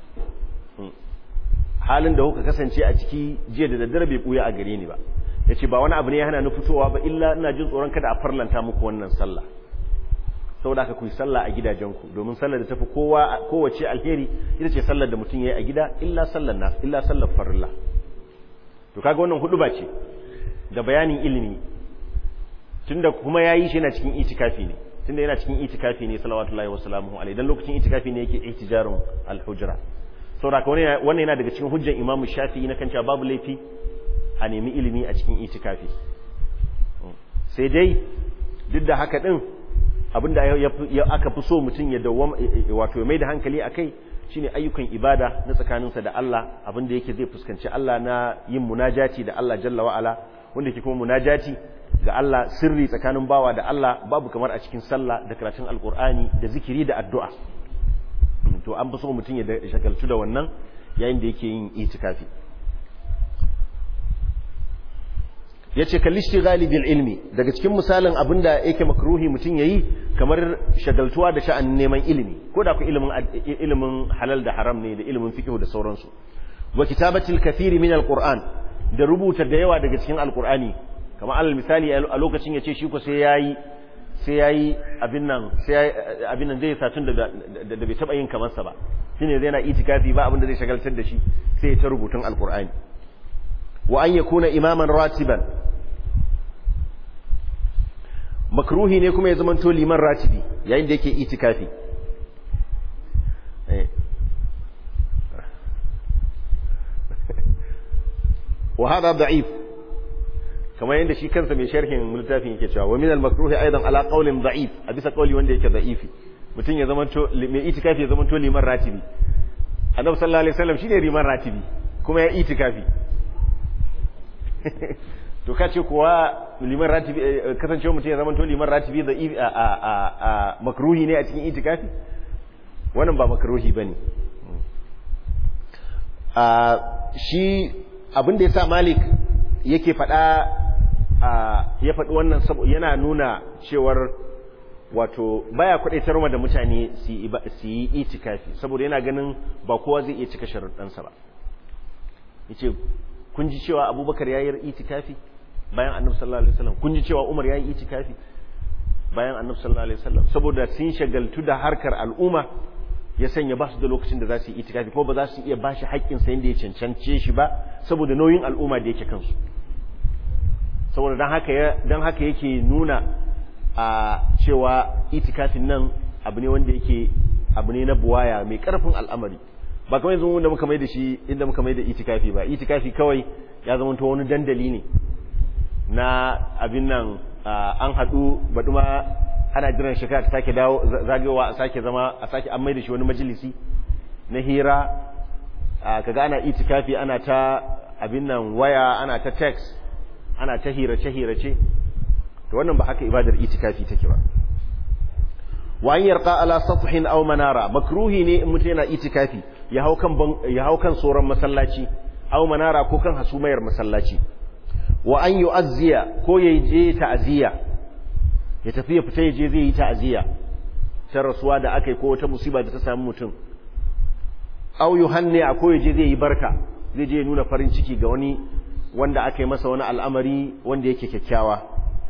halin da kuka kasance a ciki jiya da daddare bai buya a gare ni ba yace ba wani abu ne ya hana ni fitowa ba illa ina jin tsoron kada a farlanta muku wannan sallah saboda haka ku yi sallah a gidajenku domin sallar da tafi kowa kowace alheri ita ce sallar da mutum yayi a gida illa sallar nas illa sallar farilla to kaga wannan hudu ba ce da bayanin ilimi tunda kuma yayi shi yana cikin itikafi ne tunda yana cikin itikafi ne salawatullahi wasalamu alaihi dan lokacin itikafi ne yake ihtijarun al-hujra saboda wannan yana daga cikin hujjan Imam Shafi'i na kan cewa babu laifi a nemi ilimi a cikin itikafi sai dai duk da haka din abinda ya aka fi so mutum ya dawwama wato ya mai da hankali akai shine ayyukan ibada na tsakaninsa da Allah abinda yake zai fuskanci Allah na yin munajati da Allah jalla wa ala wanda yake kuma munajati ga Allah sirri tsakanin bawa da Allah babu kamar a cikin sallah da karatun alqur'ani da zikiri da addu'a to an fi so mutum ya shagaltu da wannan yayin da yake yin itikafi yace kalishtighali bil ilmi daga cikin misalin abinda yake makruhi mutum yayi kamar shagaltuwa da sha'anin neman ilimi ko da ku ilimin ilimin halal da haram ne da ilimin fiqh da sauransu wa kitabatil kathiri min alquran da rubuta da yawa daga cikin alqurani kamar alal misali a lokacin yace shi ko sai yayi sai yayi abin nan sai abin nan zai satun da da bai taba yin kamar sa ba shine zai na itikafi ba abin da zai shagaltar da shi sai ta rubutun alqurani wa an yakuna imaman ratiban makruhi ne kuma ya zama to liman ratibi yayin da yake itikafi wa hada da'if kamar yadda shi kansa mai sharhin littafin yake cewa wa min al-makruhi aidan ala qawlin da'if a bisa qawli wanda yake da'ifi mutun ya zama to mai itikafi ya zama to liman ratibi annabi sallallahu alaihi wasallam shine liman ratibi kuma ya itikafi to kace kuwa liman ratibi kasancewa mutum ya zama to liman ratibi da a a a makruhi ne a cikin itikafi wannan ba makruhi bane a shi abinda yasa Malik yake fada ya faɗi wannan yana nuna cewar wato baya kwadaitarwa da mutane su yi itikafi saboda yana ganin ba kowa zai iya cika sharuɗansa ba yace kun ji cewa Abubakar yayi itikafi bayan Annabi sallallahu alaihi wasallam kun ji cewa Umar yayi itikafi bayan Annabi sallallahu alaihi wasallam saboda sun shagaltu da harkar al'umma ya sanya ba su da lokacin da za su yi itikafi ko ba za su iya bashi haƙƙin sa yanda ya cancance shi ba saboda nauyin al'umma da yake kansu saboda dan haka dan haka yake nuna a cewa itikafin nan abu ne wanda yake abu ne na buwaya mai karfin al'amari ba kamar yanzu wanda muka mai da shi inda muka mai da itikafi ba itikafi kawai ya zama to wani dandali ne na abin nan an haɗu baɗu ma ana jiran shekara ta sake dawo zagayowa a sake zama a sake an mai da shi wani majalisi na hira kaga ana itikafi ana ta abin nan waya ana ta text ana ta hirace hirace to wannan ba haka ibadar itikafi take ba wa an yarqa ala sathin aw manara makruhi ne in mutum yana itikafi ya hau kan ya hau kan soran masallaci aw manara ko kan hasumayar masallaci wa an yu'azziya ko ya je ta'ziya ya tafi ya fita ya je zai yi ta'ziya ta rasuwa da akai ko wata musiba da ta samu mutum aw yuhanni ko ya je zai yi barka zai je nuna farin ciki ga wani wanda aka yi masa wani al'amari wanda yake kyakkyawa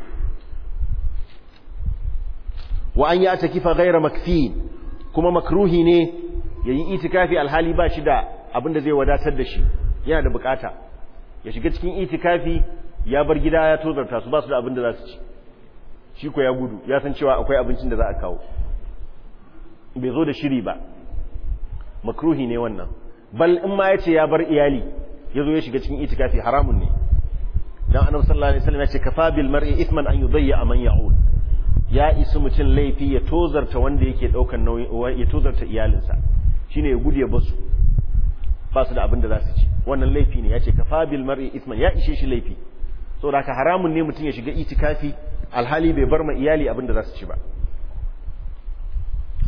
wa an ya takifa gaira makfi kuma makruhi ne yayi itikafi alhali ba shi da abin da zai wadatar da shi yana da bukata ya shiga cikin itikafi ya bar gida ya tozarta su ba su da abin da za su ci shi ko ya gudu ya san cewa akwai abincin da za a kawo bai zo da shiri ba makruhi ne wannan bal in ma yace ya bar iyali yazo ya shiga cikin itikafi haramun ne dan annabi sallallahu alaihi wasallam ya ce kafa bil mar'i ithman an yudayya man ya'ul ya isu mutun laifi ya tozarta wanda yake daukan nauyi ya tozarta iyalinsa shine ya gudu ya basu ba su da abin da za su ci wannan laifi ne yace kafa bil mar'i ithman ya ishe shi laifi saboda haka haramun ne mutun ya shiga itikafi alhali bai bar ma iyali abin da za su ci ba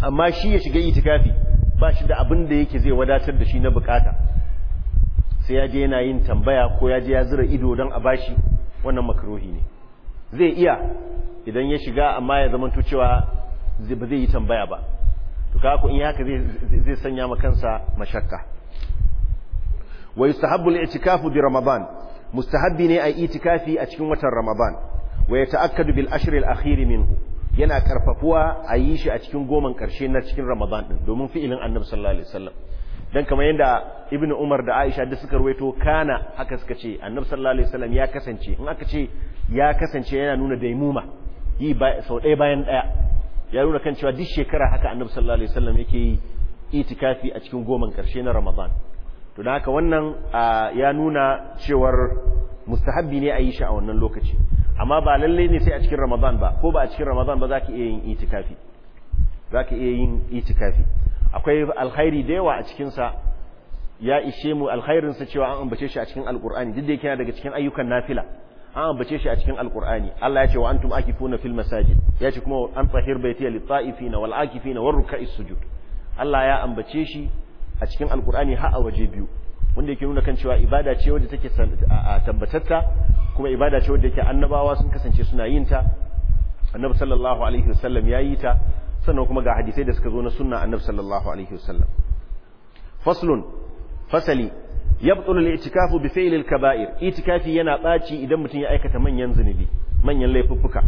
amma shi ya shiga itikafi ba shi da abin da yake zai wadatar da shi na bukata sai ya je yana yin tambaya ko ya je ya zura ido don a bashi, wannan makruhi ne. Zai iya idan ya shiga amma ya zama to cewa ba zai yi tambaya ba, to kaga ko in haka zai zai sanya ma kansa mashakka. wa yustahabbu al-i'tikafu bi ramadan, mustahabbi ne ai itikafi a cikin watan ramadan. wa yata'akkadu bil ashr al-akhir minhu, yana karfafuwa a yi shi a cikin goman karshe na cikin ramadan din, domin fi'ilin annabi sallallahu alaihi wasallam. dan kamar yadda ibnu umar da aisha da suka ruwaito kana haka suka ce annabi sallallahu alaihi wasallam ya kasance, in aka ce ya kasance yana nuna daimuma, yi sau ɗaya bayan ɗaya, ya nuna kan cewa duk shekara haka annabi sallallahu alaihi wasallam yake yi itikafi a cikin goman karshe na ramadan. to dan haka wannan ya nuna cewar mustahabbi ne a yi shi a wannan lokaci, amma ba lalle ne sai a cikin ramadan ba, ko ba a cikin ramadan ba zaka iya yin itikafi, zaka iya yin itikafi. akwai alkhairi da yawa a cikin sa, ya ishe mu alkhairin sa cewa an ambace shi a cikin alqur'ani, duk da yake yana daga cikin ayyukan nafila, an ambace shi a cikin alqur'ani. Allah ya ce wa antum akifuna fil masajid, ya ce kuma an tahir baitiya lit ta'ifina wal akifina war ruk'is sujud. Allah ya ambace shi a cikin alqur'ani har a waje biyu, wanda yake nuna kan cewa ibada ce wadda take tabbatatta, kuma ibada ce wadda yake annabawa sun kasance suna yin ta. Annabi sallallahu alaihi wasallam ya yi ta, sannan kuma ga hadisai da suka zo na sunna annabi sallallahu alaihi wasallam. faslun fasali yabtul al-i'tikafu bi fi'l al-kaba'ir, itikafi yana baci idan mutum ya aikata manyan zunubi, manyan laifuffuka.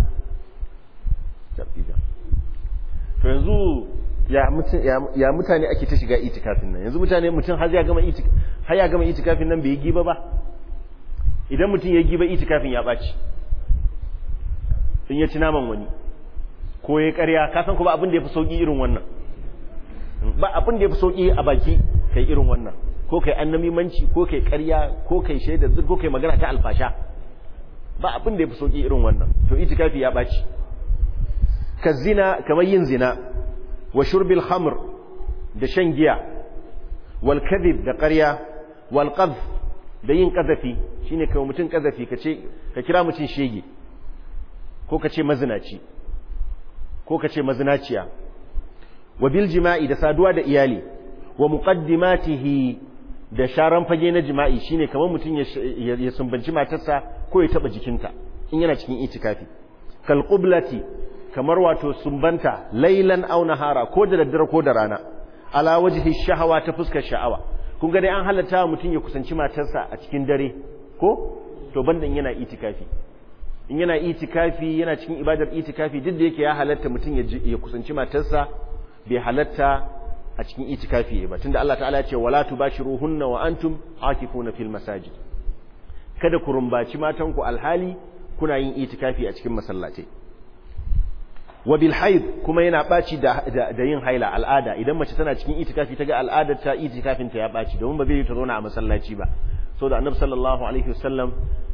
to yanzu ya mutane ya mutane ake ta shiga itikafin nan, yanzu mutane mutum har ya gama itik har ya gama itikafin nan bai yi giba ba. idan mutum ya giba itikafin ya baci, in ya ci naman wani ko ya ƙarya, ka san kuma abin da yafi sauki irin wannan, ba abin da yafi sauki a baki kai irin wannan, ko kai annamimanci ko kai ƙarya ko kai shaidar zur ko kai magana ta alfasha, ba abin da yafi sauki irin wannan. to itikafi ya baci. ka zina, kamar yin zina, wa shurbil khamr, da shan giya, wal kadhib, da ƙarya, wal qadh, da yin qadhafi, shine kai mutun qadhafi, kace ka kira mutun shege, ko kace mazinaci, ko kace mazinaciya, wa bil jima'i, da saduwa da iyali, wa muqaddimatihi, da sharan fage na jima'i, shine kamar mutun ya ya sumbanci matarsa ko ya taba jikinta in yana cikin itikafi. kal qiblati, kamar wato sumbanta, lailan aw nahara, ko da daddare ko da rana, ala wajhi shahawa, ta fuskar sha'awa. kun ga dai an halatta mutum ya kusanci matarsa a cikin dare ko, to banda in yana itikafi. in yana itikafi, yana cikin ibadar itikafi, duk da yake ya halatta mutum ya kusanci matarsa, bai halatta a cikin itikafi ba, tunda Allah ta'ala ya ce wala tubashiruhunna wa antum akifuna fil masajid, kada ku rumbaci matanku alhali kuna yin itikafi a cikin masallatai. wa bil haid, kuma yana baci da, da, da yin haila, al'ada. idan mace tana cikin itikafi ta ga al'adar ta, itikafin ta ya baci, domin ba zai yi ta zauna a masallaci ba, saboda annabi sallallahu alaihi wasallam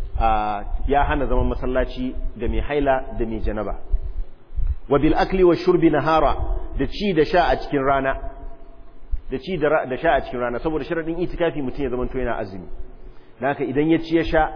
ya hana zaman masallaci da mai haila da mai janaba. wa bil akli wa shurbi nahara, da ci da sha a cikin rana, da ci da sha a cikin rana, saboda sharadin itikafi mutum ya zamanto yana azumi. dan haka idan ya ci ya sha,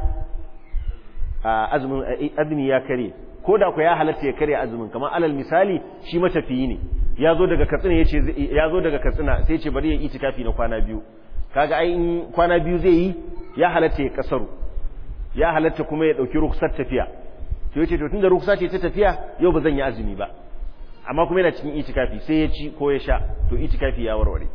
azumin azumi ya kare, ko da ku ya halatta ya kare azumin. kamar alal misali, shi matafiyi ne, ya zo daga Katsina, yace ya zo daga Katsina sai ce bari ya itikafi na kwana biyu, kaga ai in kwana biyu zai yi, ya halatta ya kasaru, ya halatta kuma ya dauki ruksar tafiya. to yace to tunda ruksa ce ta tafiya, yau ba zan yi azumi ba, amma kuma yana cikin itikafi sai ya ci ko ya sha, to itikafi ya warware.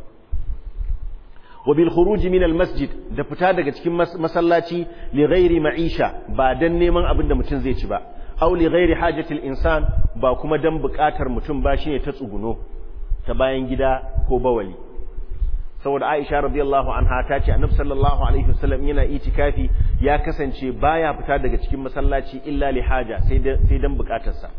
wa bil khuruj min al masjid, da fita daga cikin masallaci, li ghairi ma'isha, ba dan neman abin da mutum zai ci ba, aw li ghairi hajati al insan, ba kuma dan buƙatar mutum ba, shine ta tsuguno, ta bayan gida ko bawali. saboda Aisha radiyallahu anha ta ce Annabi sallallahu alaihi wasallam yana itikafi, ya kasance baya fita daga cikin masallaci illa li haja, sai sai dan bukatarsa.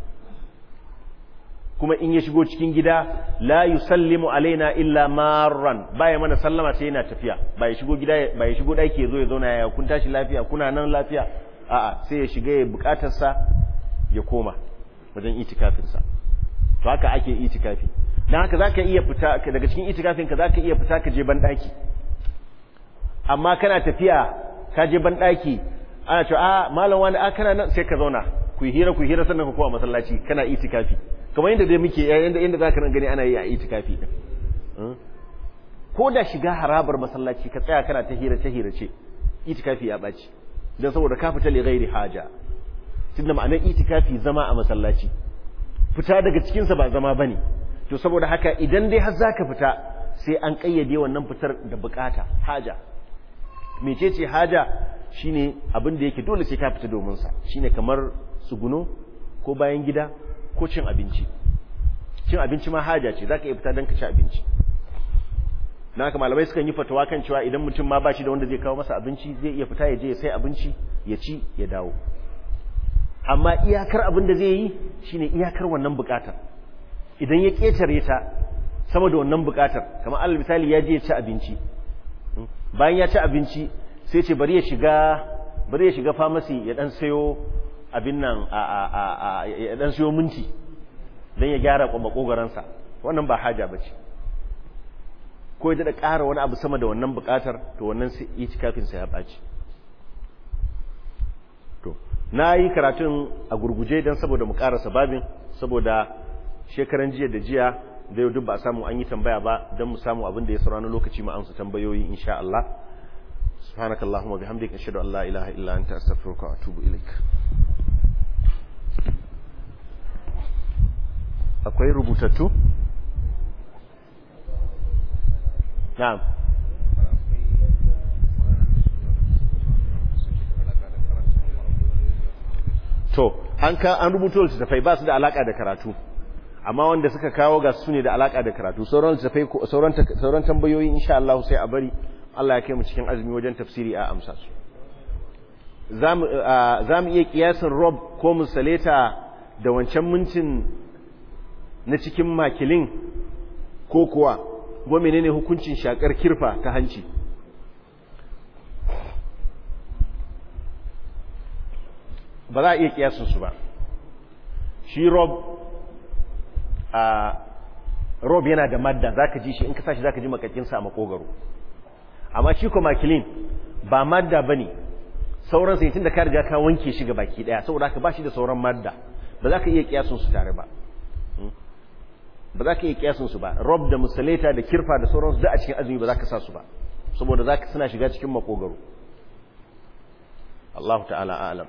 kuma in ya shigo cikin gida, la yusallimu alaina illa marran, baya mana sallama sai yana tafiya, ba ya shigo gida, ba ya shigo daki yazo ya zauna ya kun tashi lafiya, kuna nan lafiya, a'a sai ya shiga ya bukatarsa ya koma wajen itikafinsa. to haka ake itikafi. dan haka zaka iya fita daga cikin itikafin ka, zaka iya fita ka je ban daki, amma kana tafiya ka je ban daki, ana cewa a malam wani a kana nan, sai ka zauna ku hira ku hira sannan ka koma masallaci, kana itikafi, kamar yadda dai muke yanda yanda zaka gani ana yi a itikafi din ko da shiga harabar masallaci ka tsaya kana ta hira ta hira ce itikafi ya baci dan saboda ka fita li ghairi haja tunda ma'anar itikafi zama a masallaci fita daga cikin sa ba zama bane to saboda haka idan dai har zaka fita sai an kayyade wannan fitar da bukata haja mecece haja shine abin da yake dole sai ka fita domin sa shine kamar suguno ko bayan gida ko cin abinci cin abinci ma haja ce zaka iya fita dan ka ci abinci na haka malamai sukan yi fatawa kan cewa idan mutum ma bashi da wanda zai kawo masa abinci zai iya fita ya je ya sai abinci ya ci ya dawo amma iyakar abin da zai yi shine iyakar wannan bukatar idan ya ketare ta sama da wannan bukatar kamar alal misali ya je ya ci abinci bayan ya ci abinci sai ce bari ya shiga bari ya shiga pharmacy ya dan sayo abin nan a a a ya dan sayo minti dan ya gyara makogaransa wannan ba haja bace ko ya da ƙara wani abu sama da wannan buƙatar to wannan itikafin sa ya baci to nayi karatun a gurguje dan saboda mu ƙarasa babin saboda shekaran jiya da jiya da yau duk ba samu an yi tambaya ba dan mu samu abin da ya saurana lokaci mu amsa tambayoyi insha Allah subhanakallahumma bihamdika ashhadu an la ilaha illa anta astaghfiruka wa atubu ilaik akwai rubutattu na'am to an ka an rubuto littafai ba su da alaka da karatu amma wanda suka kawo ga su ne da alaka da karatu sauran littafai sauran sauran tambayoyi insha Allah sai a bari Allah ya kai mu cikin azumi wajen tafsiri a amsa su zamu zamu iya kiyasin rob ko musaleta da wancan mintin na cikin makilin ko kuwa ko menene hukuncin shakar kirfa ta hanci ba za a iya kiyasin su ba shi rob a rob yana da madda zaka ji shi in ka sashi zaka ji makakin sa a makogaro amma shi ko makilin ba madda bane sauran sai tunda ka riga ka wanke shi ga baki daya saboda haka ba shi da sauran madda ba za ka iya kiyasin su tare ba ba za ka iya kiyasin su ba rob da musaleta da kirfa da sauransu da a cikin azumi ba za ka sa su ba saboda za ka suna shiga cikin makogaro Allah ta'ala a'lam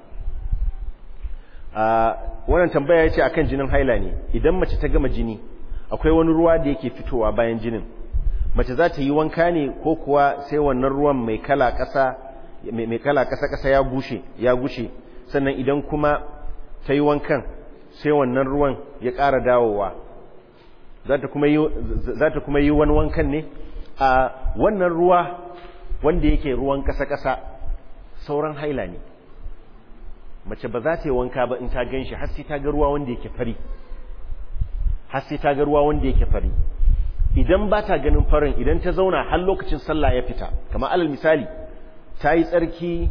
wannan tambaya yace akan jinin haila ne idan mace ta gama jini akwai wani ruwa da yake fitowa bayan jinin mace za ta yi wanka ne ko kuwa sai wannan ruwan mai kala kasa mai kala kasa kasa ya gushe ya gushe sannan idan kuma ta yi wankan sai wannan ruwan ya ƙara dawowa za ta kuma yi za ta kuma yi wani wankan ne a wannan ruwa wanda yake ruwan kasa kasa sauran haila ne mace ba za ta yi wanka ba in ta gan shi har sai ta ga ruwa wanda yake fari har sai ta ga ruwa wanda yake fari idan ba ta ganin farin idan ta zauna har lokacin sallah ya fita kamar alal misali ta yi tsarki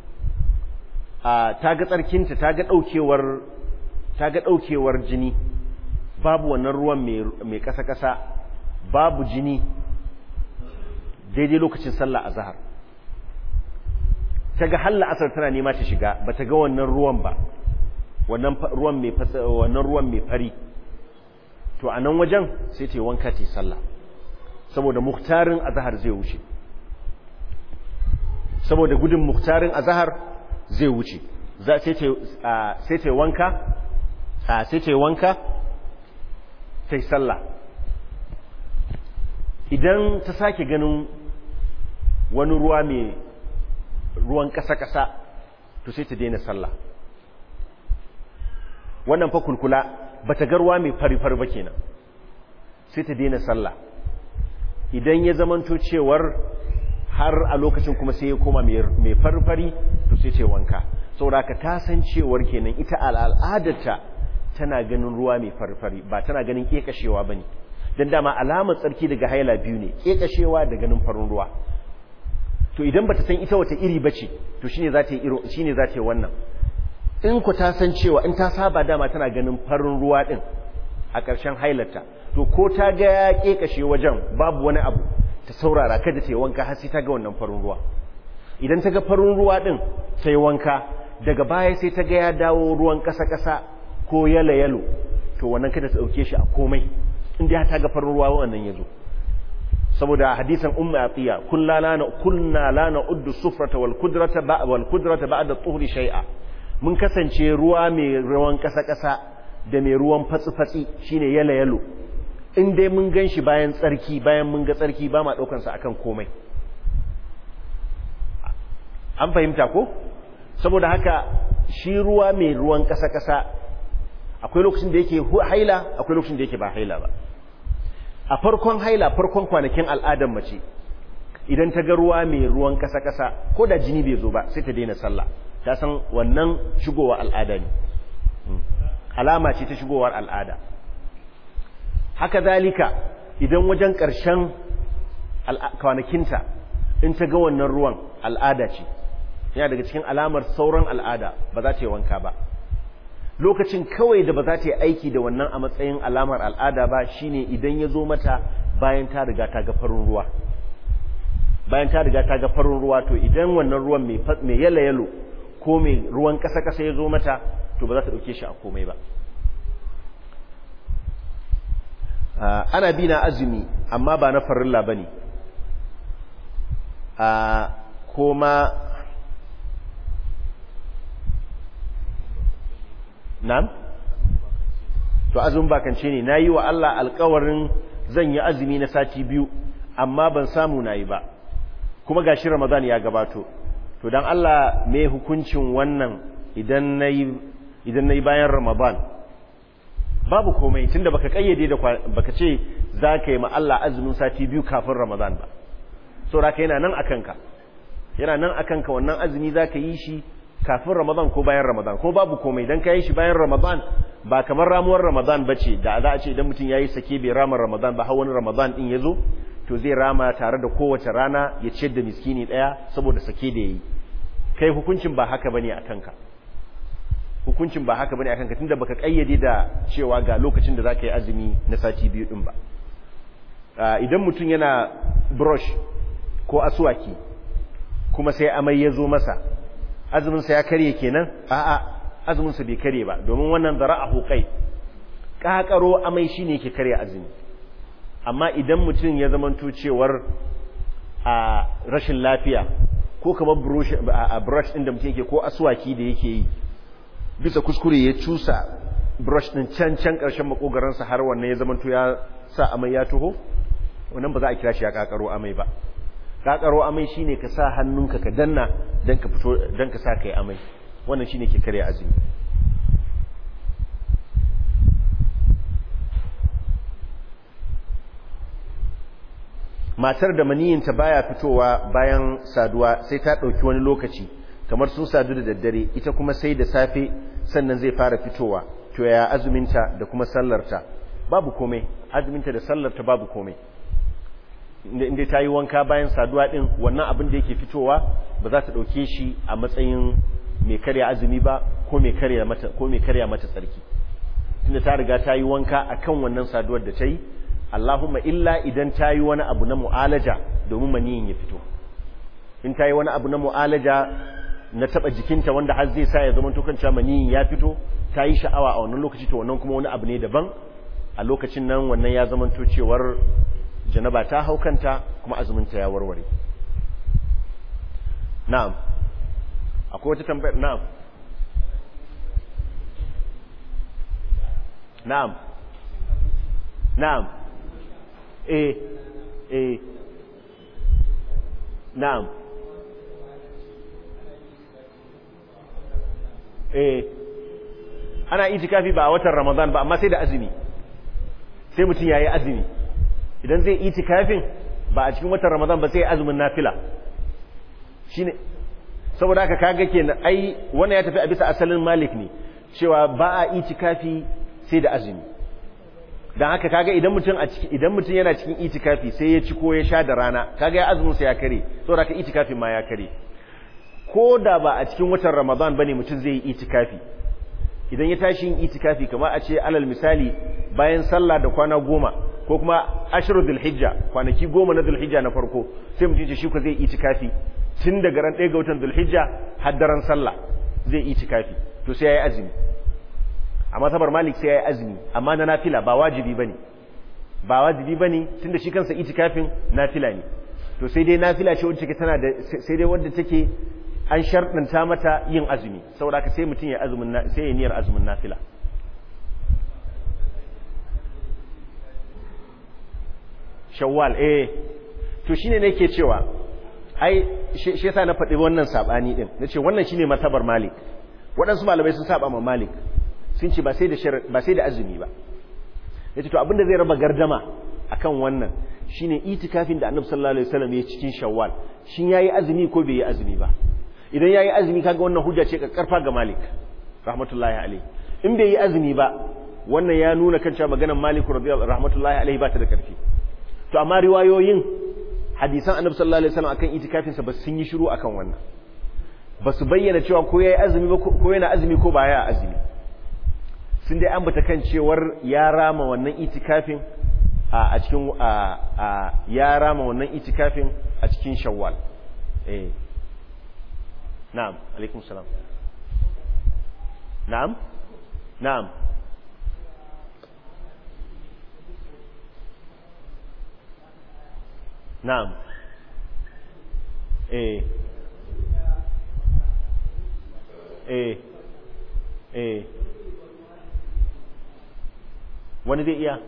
a ta ga tsarkinta ta ga daukewar ta ga daukewar jini babu wannan ruwan mai mai kasa kasa babu jini daidai lokacin sallah azhar ta ga halla asar tana nema ta shiga ba ta ga wannan ruwan ba wannan ruwan mai wannan ruwan mai fari to a nan wajen sai ta yi wanka ta yi sallah saboda muhtarin azhar zai wuce saboda gudun muhtarin azhar zai wuce za sai ta sai ta yi wanka sai ta yi wanka ta yi sallah idan ta sake ganin wani ruwa mai ruwan ƙasa-ƙasa to sai ta daina sallah wannan fa kulkula bata ga ruwa mai fari-fari ba kenan sai ta daina sallah idan ya zamanto cewar har a lokacin kuma sai ya koma mai fari-fari to sai ce wanka saboda ka ta san cewar kenan ita al'adarta tana ganin ruwa mai fari-fari ba tana ganin kekashewa bane dan dama alamar tsarki daga haila biyu ne kekashewa da ganin farin ruwa to idan bata san ita wata iri bace to shine za ta yi iro shine za ta yi wannan in ku ta san cewa in ta saba dama tana ganin farin ruwa din a ƙarshen hailarta to ko ta ga ya kekashe wajen babu wani abu ta saurara kada ta yi wanka har sai ta ga wannan farin ruwa idan ta ga farin ruwa din ta yi wanka daga baya sai ta ga ya dawo ruwan ƙasa-ƙasa ko yalo-yalo to wannan kada ta dauke shi a komai inda ta ga farin ruwa wannan yazo saboda hadisan ummu atiya kullana kunna la na'uddu sufrata wal qudrata ba wal qudrata ba'da tuhri shay'a mun kasance ruwa mai ruwan kasa kasa da mai ruwan fatsi fatsi shine yala yalo in dai mun ganshi bayan tsarki bayan mun ga tsarki ba ma daukan sa akan komai an fahimta ko saboda haka shi ruwa mai ruwan kasa kasa akwai lokacin da yake haila akwai lokacin da yake ba haila ba a farkon haila farkon kwanakin al'adar mace idan ta ga ruwa mai ruwan kasa-kasa ko da jini bai zo ba sai ta daina sallah ta san wannan shigowar al'ada ne alama ce ta shigowar al'ada haka zalika idan wajen ƙarshen kwanakinta in ta ga wannan ruwan al'ada ce yana daga cikin alamar sauran al'ada ba za ta yi wanka ba lokacin kawai da ba za ta yi aiki da wannan a matsayin alamar al'ada ba shine idan ya zo mata bayan ta riga ta ga farin ruwa bayan ta riga ta ga farin ruwa to idan wannan ruwan mai yalo yalo ko mai ruwan kasa kasa ya zo mata to ba za ta dauke shi a komai ba ana bi na azumi amma ba na farilla bane a koma Na'am? To azumin bakance ne nayi wa Allah alƙawarin zan yi azumi na sati biyu amma ban samu nayi ba kuma gashi Ramadan ya gabato to dan Allah me hukuncin wannan idan nayi idan nayi bayan Ramadan babu komai tunda baka kayyade da baka ce zaka yi ma Allah azumin sati biyu kafin Ramadan ba saboda kai yana nan akanka yana nan akanka wannan azumi zaka yi shi kafin Ramadan ko bayan Ramadan ko babu komai dan kai shi bayan Ramadan ba kamar ramuwar Ramadan bace da za a ce idan mutum yayi sake bai rama Ramadan ba har wani Ramadan din yazo to zai rama tare da kowace rana ya ciyar da miskini daya saboda sake da yayi kai hukuncin ba haka bane akan ka hukuncin ba haka bane akan ka tunda baka kayyade da cewa ga lokacin da zaka yi azumi na sati biyu din ba idan mutum yana brush ko aswaki kuma sai amai ya zo masa azuminsa ya karye kenan a'a azuminsa bai karye ba domin wannan zara'ahu kai kakaro amai shine yake karye azumi amma idan mutum ya zamanto cewar a rashin lafiya ko kamar brush a brush din da mutum yake ko aswaki da yake yi bisa kuskure ya cusa brush din can can karshen makogaran sa har wannan ya zamanto ya sa amai ya taho wannan ba za a kira shi ya kakaro amai ba kakaro amai shine ka sa hannunka ka danna dan ka fito dan ka sa kai amai wannan shine ke kare azumi matar da maniyinta baya fitowa bayan saduwa sai ta dauki wani lokaci kamar sun sadu da daddare ita kuma sai da safe sannan zai fara fitowa to ya azuminta da kuma sallarta babu komai azuminta da sallarta babu komai inda ta yi wanka bayan saduwa din wannan abin da yake fitowa ba za ta dauke shi a matsayin mai karya azumi ba ko mai karya mata ko mai karya mata tsarki tunda ta riga ta yi wanka akan wannan saduwar da ta yi Allahumma illa idan ta yi wani abu na mu'alaja domin maniyin ya fito in ta yi wani abu na mu'alaja na taba jikinta wanda har zai sa ya zama to kan cewa maniyin ya fito ta yi sha'awa a wannan lokaci to wannan kuma wani abu ne daban a lokacin nan wannan ya zama to cewar janaba ta haukanta kuma azuminta ya warware na'am akwai wata tambayar na'am na'am na'am eh eh na'am eh ana itikafi ba a watan Ramadan ba amma sai da azumi sai mutum yayi azumi idan zai itikafin ba a cikin watan Ramadan ba sai azumin nafila shine saboda haka kaga kenan ai wannan ya tafi a bisa asalin Malik ne cewa ba a itikafi sai da azumi dan haka kaga idan mutum a cikin idan mutum yana cikin itikafi sai ya ci ko ya sha da rana kaga ya azumin sa ya kare saboda haka itikafin ma ya kare ko da ba a cikin watan Ramadan bane mutum zai yi itikafi idan ya tashi yin itikafi kamar a ce alal misali bayan sallah da kwana goma ko kuma ashiru dhulhijja kwanaki goma na dhulhijja na farko sai mutum ce shi ko zai itikafi tun daga ran ɗaya ga watan dhulhijja har daren sallah zai itikafi to sai yayi azumi a mazhabar Malik sai yayi azumi amma na nafila ba wajibi bane ba wajibi bane tunda shi kansa itikafin nafila ne to sai dai nafila ce wacce take tana da sai dai wanda take an sharɗanta mata yin azumi saboda haka sai mutum ya azumin sai ya niyyar azumin nafila Shawwal eh to shine ne yake cewa ai shi yasa na faɗi wannan sabani din nace wannan shine matabar Malik waɗansu malamai sun saba ma Malik sun ce ba sai da ba sai da azumi ba yace to abinda zai raba gardama akan wannan shine itikafin da Annabi sallallahu alaihi wasallam ya cikin Shawwal shin yayi azumi ko bai yi azumi ba idan yayi azumi kaga wannan hujja ce karfa ga Malik rahmatullahi alaihi in bai yi azumi ba wannan ya nuna kan cewa maganar Malik radiyallahu rahmatullahi alaihi ba ta da karfi to amma riwayoyin hadisan Annabi sallallahu alaihi wasallam akan itikafin sa ba sun yi shiru akan wannan ba su bayyana cewa ko yayi azumi ba ko yana azumi ko ba ya azumi sun dai ambata kan cewar ya rama wannan itikafin a cikin ya rama wannan itikafin a cikin Shawwal eh na'am alaikum salam na'am na'am na'am eh eh eh wani zai iya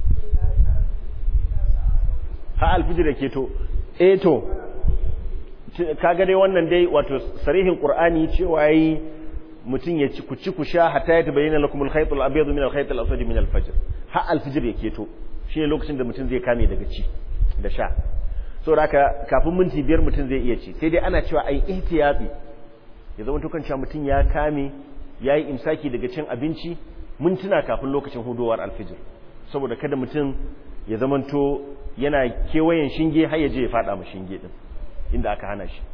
ha alfijir da ke to eh to kaga dai wannan dai wato sarihin qur'ani cewa yayi mutun ya ci ku ci ku sha hatta ya tabayyana lakum al-khayt al-abyad min al-khayt al-aswad min al-fajr ha alfijir ya ke to shine lokacin da mutun zai kame daga ci da sha saboda haka kafin minti biyar mutun zai iya ci sai dai ana cewa ai ihtiyati ya zama to kan cewa mutun ya kame yayi imsaki daga cin abinci mintuna kafin lokacin hudowar alfijir saboda kada mutum ya zamanto yana kewayen shinge har ya je ya fada mu shinge din inda aka hana shi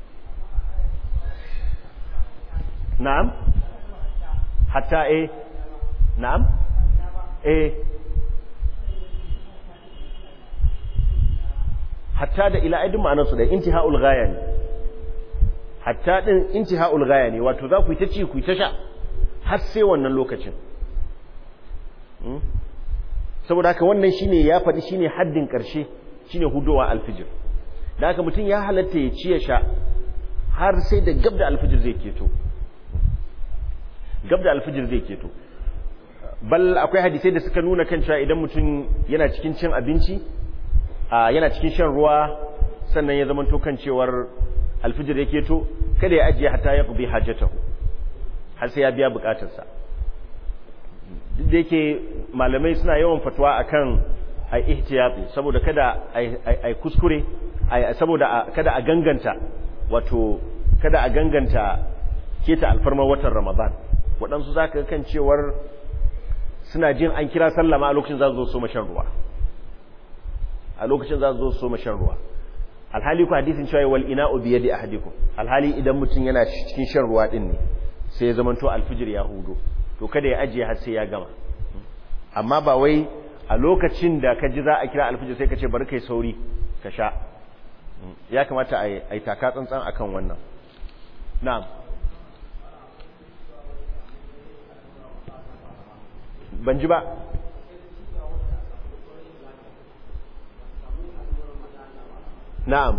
na'am hatta eh na'am eh hatta da ila aidin ma'anar su da intihaul ghaya ne hatta din intihaul ghaya ne wato za ku yi ta ci ku yi ta sha har sai wannan lokacin saboda haka wannan shine ya faɗi shine haddin ƙarshe shine hudowa alfijir da haka mutum ya halatta ya ci ya sha har sai da gab da alfijir zai keto gab da alfijir zai keto bal akwai hadisai da suka nuna kan cewa idan mutum yana cikin cin abinci yana cikin shan ruwa sannan ya zamanto kan cewar alfijir ya keto kada ya ajiye hatta ya qudi hajatahu har sai ya biya bukatarsa duk da yake malamai suna yawan fatwa akan ai ihtiyati saboda kada ai kuskure saboda kada a ganganta wato kada a ganganta keta alfarmar watan Ramadan waɗansu zaka kan cewar suna jin an kira sallama a lokacin za su zo so mashan ruwa a lokacin za su zo so mashan ruwa alhali ku hadisin cewa wal ina'u bi yadi ahadikum alhali idan mutum yana cikin shan ruwa din ne sai ya zamanto alfijir ya hudo to kada ya ajiye har sai ya gama amma ba wai a lokacin da ka ji za a kira alfijir sai ka ce bari kai sauri ka sha ya kamata a yi taka tsantsan akan wannan na'am ban ji ba na'am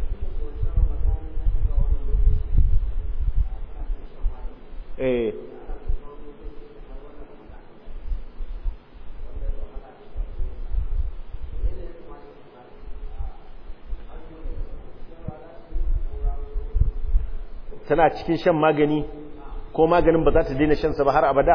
eh tana cikin shan magani ko maganin ba za ta daina shansa ba har abada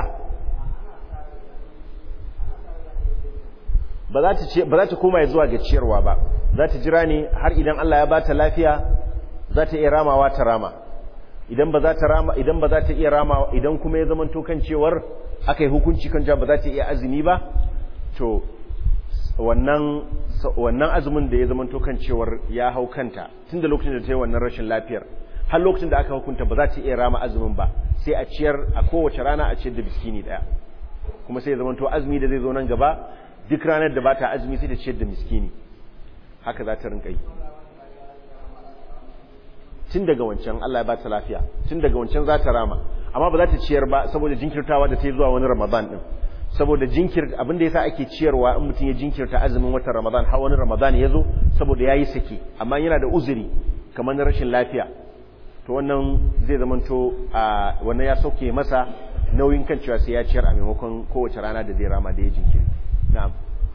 ba za ta ce ba za ta koma ya zuwa ga ciyarwa ba za ta jira ne har idan Allah ya bata lafiya za ta iya ramawa ta rama idan ba za ta rama idan ba za ta iya ramawa idan kuma ya zama to kan cewar akai hukunci kan ba za ta iya azumi ba to wannan wannan azumin da ya zama to kan cewar ya hau kanta tunda lokacin da ta yi wannan rashin lafiyar har lokacin da aka hukunta ba za ta iya rama azumin ba sai a ciyar a kowace rana a ciyar da miskini daya kuma sai ya zama to azumi da zai zo nan gaba duk ranar da ba ta azumi sai ta ciyar da miskini haka za ta rinka yi tun daga wancan Allah ya ba ta lafiya tun daga wancan za ta rama amma ba za ta ciyar ba saboda jinkirtawa da ta yi zuwa wani Ramadan din saboda jinkir abin da yasa ake ciyarwa in mutum ya jinkirta azumin watan Ramadan har wani Ramadan ya zo saboda yayi sake amma yana da uzuri kamar na rashin lafiya to wannan zai zamanto a wannan ya sauke masa nauyin kan cewa sai ya ciyar a maimakon kowace rana da zai rama da ya jinkiri na'am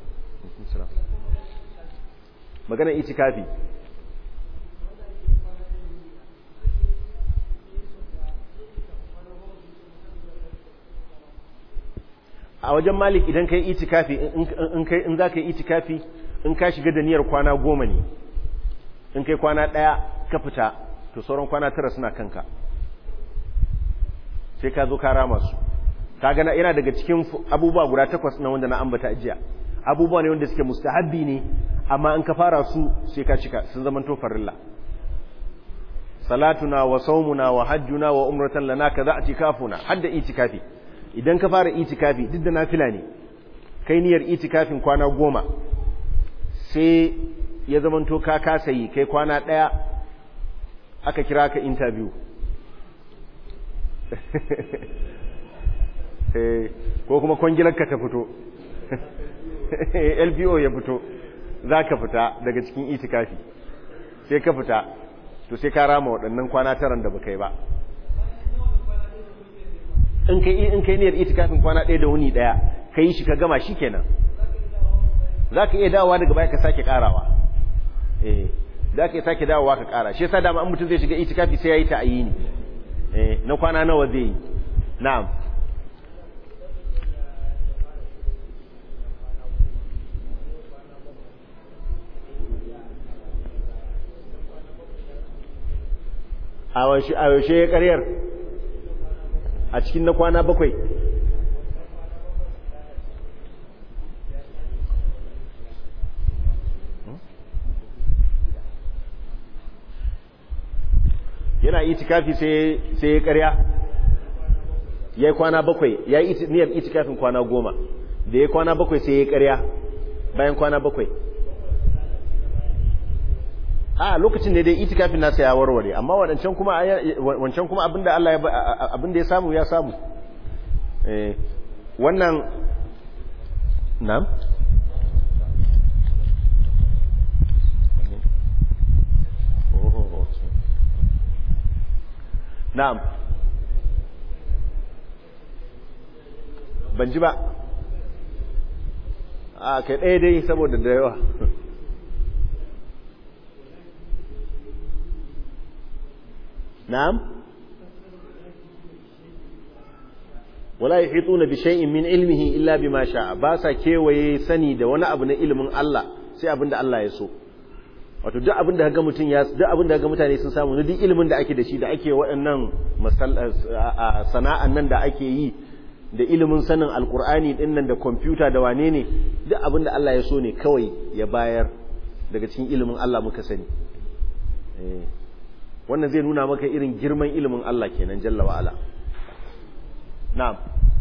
magana itikafi a wajen Malik idan kai itikafi in kai in zaka yi itikafi in ka shiga da niyyar kwana goma ne in kai kwana daya ka fita to sauran kwana tara suna kanka sai ka zo ka rama su kaga yana daga cikin abubuwa guda takwas na wanda na ambata jiya abubuwa ne wanda suke mustahabbi ne amma in ka fara su sai ka cika sun zama to farilla salatuna wa sawmuna wa hajjuna wa umratan lana kaza atikafuna hadda itikafi idan ka fara itikafi duk da nafila ne kai niyyar itikafin kwana goma sai ya zama to ka kasa yi kai kwana daya aka kira ka interview ko kuma kwangilarka ta fito L P O ya fito za ka fita daga cikin itikafi sai ka fita to sai ka rama waɗannan kwana taran da baka yi ba in kai in kai niyyar itikafin kwana ɗaya da wuni ɗaya ka yi shi ka gama shi kenan za ka iya dawowa daga baya ka sake ƙarawa eh za ka iya sake dawowa ka ƙara shi yasa dama an mutum zai shiga itikafi sai ya yi ta'ayini eh na kwana nawa zai yi na'am a yaushe ya karyar a cikin na kwana bakwai yana itikafi sai sai ya karya yayi kwana bakwai yayi niyyar itikafin kwana goma da yayi kwana bakwai sai ya karya bayan kwana bakwai a lokacin da dai itikafin nasa ya warware amma wadancan kuma wancan kuma abinda Allah ya abinda ya samu ya samu eh wannan na'am na'am ban ji ba a kai ɗaya dai saboda da yawa na'am wala yahituna bi shay'in min ilmihi illa bima sha'a ba sa kewaye sani da wani abu na ilimin Allah sai abinda Allah ya so wato duk abinda kaga mutun ya duk abinda kaga mutane sun samu duk ilimin da ake da shi da ake waɗannan sana'an nan da ake yi da ilimin sanin alkur'ani din nan da kwamfuta da wane ne duk abinda Allah ya so ne kawai ya bayar daga cikin ilimin Allah muka sani eh wannan zai nuna maka irin girman ilimin Allah kenan jalla wa ala na'am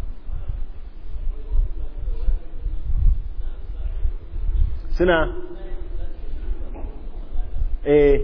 suna eh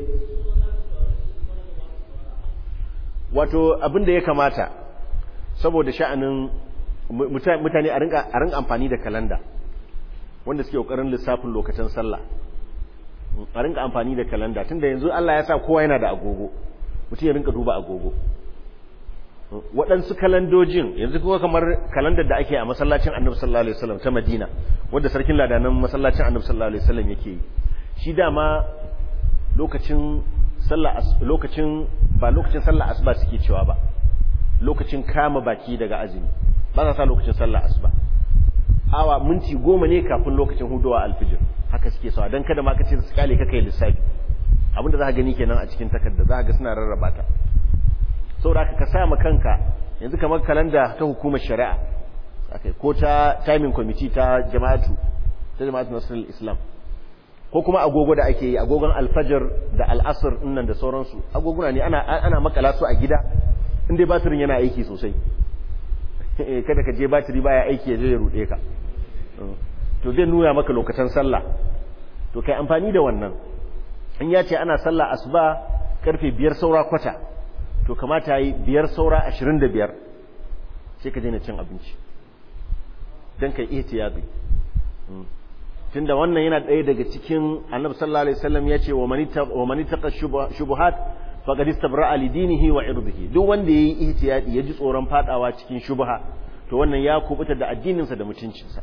wato abinda ya kamata saboda sha'anin mutane a rinka a rinka amfani da kalanda wanda suke kokarin lissafin lokacin sallah a rinka amfani da kalanda tunda yanzu Allah ya sa kowa yana da agogo mutum ya rinka duba agogo waɗansu kalandojin yanzu kuma kamar kalandar da ake a masallacin Annabi sallallahu alaihi wasallam ta Madina wanda sarkin ladanan masallacin Annabi sallallahu alaihi wasallam yake yi shi dama lokacin sallah lokacin ba lokacin sallah asuba suke cewa ba lokacin kama baki daga azumi ba za sa lokacin sallah asuba awa minti goma ne kafin lokacin hudowa alfijir haka suke sawa dan kada ma ka ce su kale ka kai lissafi abinda za ka gani kenan a cikin takarda za ka ga suna rarraba ta saboda ka sa ma kanka yanzu kamar kalanda ta hukumar shari'a akai ko ta timing committee ta jama'atu ta jama'atu nasrul islam ko kuma agogo da ake yi agogon alfajir da al'asr dinnan da sauransu agoguna ne ana ana makala su a gida inda batirin yana aiki sosai kada ka je batiri baya aiki ya je ya rude ka to zai nuna maka lokacin sallah to kai amfani da wannan in ya ce ana sallah asuba karfe biyar saura kwata to kamata yi biyar saura ashirin da biyar sai ka daina cin abinci don ka iya tiyazi tunda wannan yana ɗaya daga cikin annabi sallallahu alaihi wasallam ya ce wa man taqa shubuhat faqad istabra'a li dinihi wa irdihi duk wanda yayi ihtiyadi ya ji tsoron fadawa cikin shubha to wannan ya kubuta da addininsa da mutuncinsa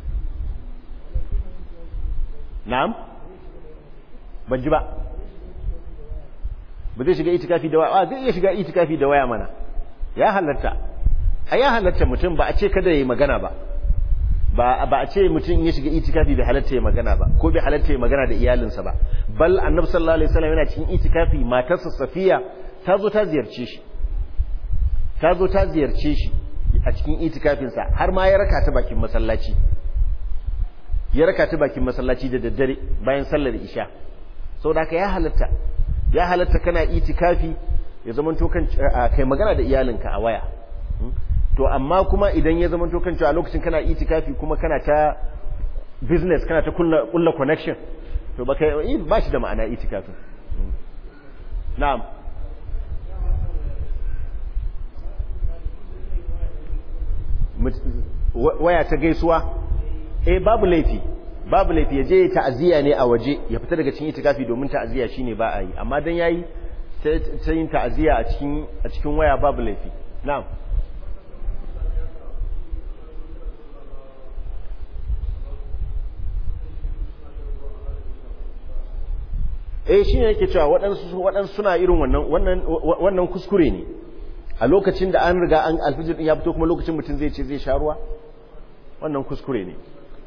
na'am ban ji ba ba zai shiga itikafi da waya zai iya shiga itikafi da waya mana ya halatta a ya halatta mutum ba a ce kada yayi magana ba ba ba a ce mutum ya shiga itikafi bai halatta yayi magana ba ko bai halatta yayi magana da iyalinsa ba bal annabi sallallahu alaihi wasallam yana cikin itikafi matarsa Safiya ta zo ta ziyarce shi ta zo ta ziyarce shi a cikin itikafinsa har ma ya raka ta bakin masallaci ya raka ta bakin masallaci da daddare bayan sallar isha saboda haka ya halatta ya halatta kana itikafi ya zaman to kan kai magana da iyalinka a waya to amma kuma idan ya zaman to kan a lokacin kana itikafi kuma kana ta business kana ta kulla kulla connection to baka ba shi da ma'ana itikafin na'am waya ta gaisuwa eh babu laifi babu laifi ya je ta'aziyya ne a waje ya fita daga cikin itikafi domin ta'aziyya shine ba a yi amma dan yayi ta yin ta'aziyya a cikin a cikin waya babu laifi na'am eh shine yake cewa waɗansu waɗansu suna irin wannan wannan wannan kuskure ne a lokacin da an riga an alfijir din ya fito kuma lokacin mutum zai ce zai sha ruwa wannan kuskure ne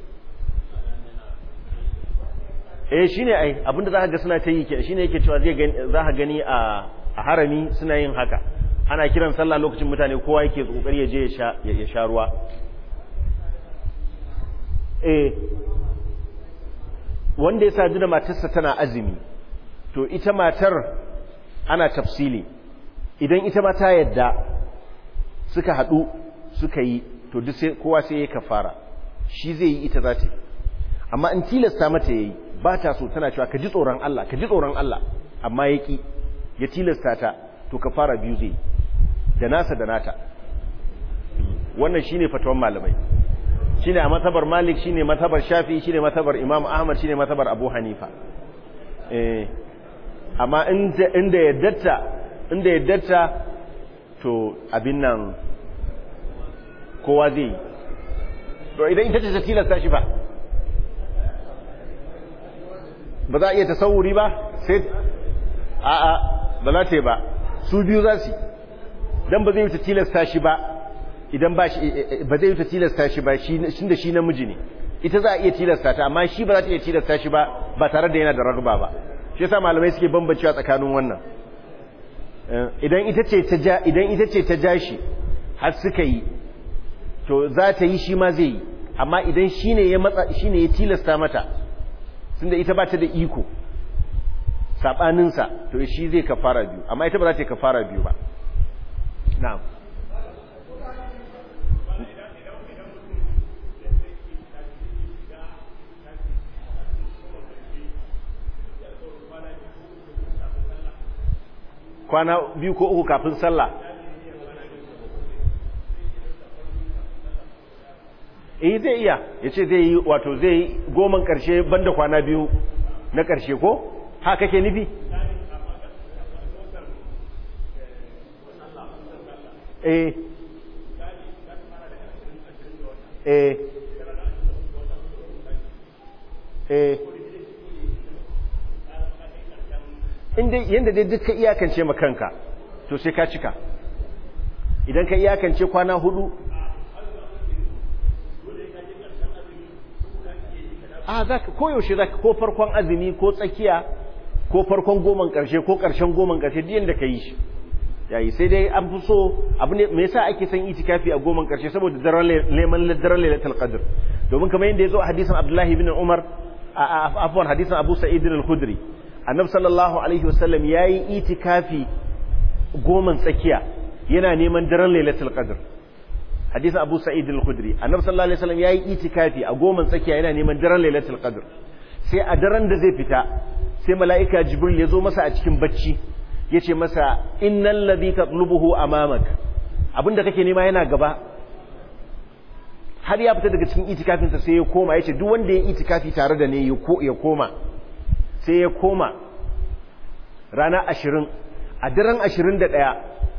eh shine ai abinda za ka ga suna ta yi ke shine yake cewa zai gani za ka gani a a harami suna yin haka ana kiran sallah lokacin mutane kowa yake kokari ya je ya sha ya sha ruwa eh wanda ya sadu da matarsa tana azumi to ita matar ana tafsili idan ita ma ta yadda suka haɗu suka yi to duk sai kowa sai ya kafara shi zai yi ita za ta yi amma in tilasta mata yayi ba ta so tana cewa ka ji tsoron Allah ka ji tsoron Allah amma ya ki ya tilasta ta to kafara biyu zai da nasa da nata wannan shine fatawan malamai shine a matabar Malik shine matabar Shafi shine matabar Imam Ahmad shine matabar Abu Hanifa eh amma inda inda yaddatta inda yaddatta to abin nan kowa zai to idan ita ce ta tilasta shi ba ba za a iya tasawuri ba sai a'a ba za ta yi ba su biyu za su dan ba zai yi ta tilasta shi ba idan ba shi ba zai yi ta tilasta shi ba shi da shi namiji ne ita za a iya tilasta ta amma shi ba za ta iya tilasta shi ba ba tare da yana da ragba ba shi yasa malamai suke bambancewa tsakanin wannan idan ita ce ta ja idan ita ce ta ja shi har suka yi to za ta yi shi ma zai yi amma idan shine ya matsa shine ya tilasta mata tunda ita ba ta da iko sabanin sa to shi zai kafara biyu amma ita ba za ta yi kafara biyu ba na'am kwana biyu ko uku kafin sallah eh zai iya ya ce zai yi wato zai yi goman karshe banda kwana biyu na karshe ko haka kake nufi eh eh eh inda yanda dai duka iyakance makanka to sai ka cika idan ka iyakance kwana hudu a zaka koyaushe zaka ko farkon azumi ko tsakiya ko farkon goman karshe ko karshen goman karshe duk yanda ka yi shi yayi sai dai an fi so abu ne me yasa ake san itikafi a goman karshe saboda daren neman daren lailatul qadr domin kamar yanda yazo a hadisin Abdullah ibn Umar afwan hadisin Abu Sa'id al-Khudri annabi sallallahu alaihi wasallam yayi itikafi goman tsakiya yana neman daren lailatul qadr hadisin Abu Sa'id al-Khudri annabi sallallahu alaihi wasallam yayi itikafi a goman tsakiya yana neman daren lailatul qadr sai a daren da zai fita sai mala'ika Jibril ya zo masa a cikin bacci yace masa innal ladhi tatlubuhu amamak abinda kake nema yana gaba har ya fita daga cikin itikafin sa sai ya koma yace duk wanda ya itikafi tare da ne ya koma sai ya koma rana ashirin a daren ashirin da ɗaya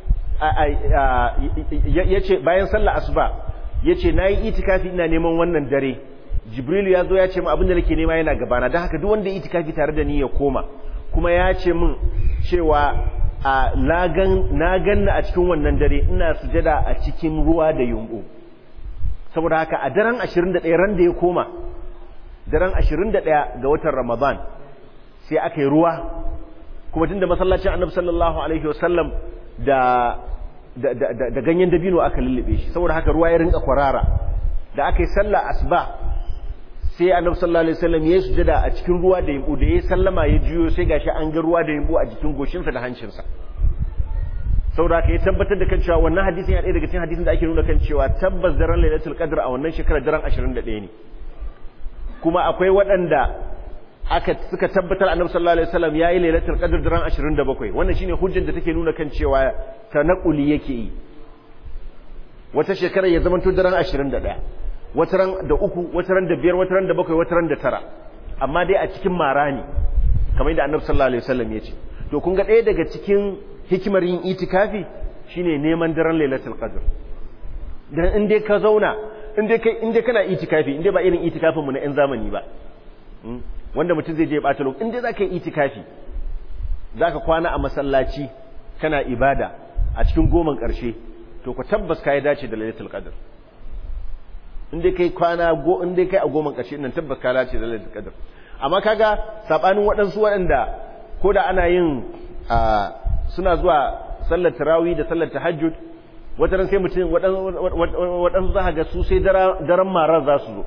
yace bayan sallar asuba yace nayi itikafi ina neman wannan dare Jibril ya zo ya ce min abinda nake nema yana gabana don haka duk wanda ya itikafi tare da ni ya koma kuma ya ce min cewa na ganna a cikin wannan dare ina sujada a cikin ruwa da yumbu saboda haka a daren ashirin da ɗaya ran da ya koma daren ashirin da ɗaya ga watan Ramadan sai aka yi ruwa kuma tunda masallacin Annabi sallallahu alaihi wasallam da da ganyen dabino aka lullube shi saboda haka ruwa ya rinka kwarara da aka yi sallah asuba sai Annabi sallallahu alaihi wasallam ya sujada a cikin ruwa da yimbu da ya sallama ya juyo sai gashi an ga ruwa da yimbu a jikin goshinsa da hancinsa saboda haka ya tabbatar da kan cewa wannan hadisin ya ɗaya daga cikin hadisin da ake nuna kan cewa tabbas daren Lailatul Qadr a wannan shekarar daren ashirin da ɗaya ne kuma akwai waɗanda aka suka tabbatar Annabi sallallahu alaihi wasallam yayi Lailatul Qadr daren ashirin da bakwai wannan shine hujjar da take nuna kan cewa tanaquli yake yi wata shekara ya zamanto daren ashirin da ɗaya wata ran da uku wata ran da biyar wata ran da bakwai wata ran da tara amma dai a cikin marani kamar yadda Annabi sallallahu alaihi wasallam ya ce to kun ga ɗaya daga cikin hikimar yin itikafi shine neman daren Lailatul Qadr dan in dai ka zauna in dai kai in dai kana itikafi in dai ba irin itikafin mu na yan zamani ba wanda mutum zai je ya bata lokaci in dai zaka yi itikafi zaka kwana a masallaci kana ibada a cikin goman karshe to ku tabbas kai dace da Lailatul Qadr in dai kai kwana go in dai kai a goman karshe nan tabbas ka dace da Lailatul Qadr amma kaga sabanin waɗansu waɗanda ko da ana yin suna zuwa sallar tarawih da sallar tahajjud wata ran sai mutum waɗansu za ga su sai daren marar za su zo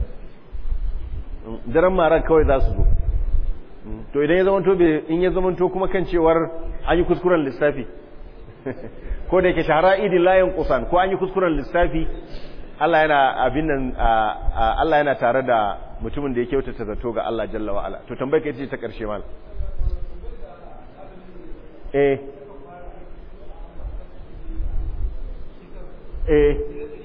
daren marar kawai za su zo to idan ya zamanto in ya zamanto kuma kan cewar an yi kuskuren lissafi ko da yake shahara idin layin kusan ko an yi kuskuren lissafi Allah yana abin nan Allah yana tare da mutumin da ya kyautata zato ga Allah jalla wa ala to tambayar kai ce ta karshe mal eh eh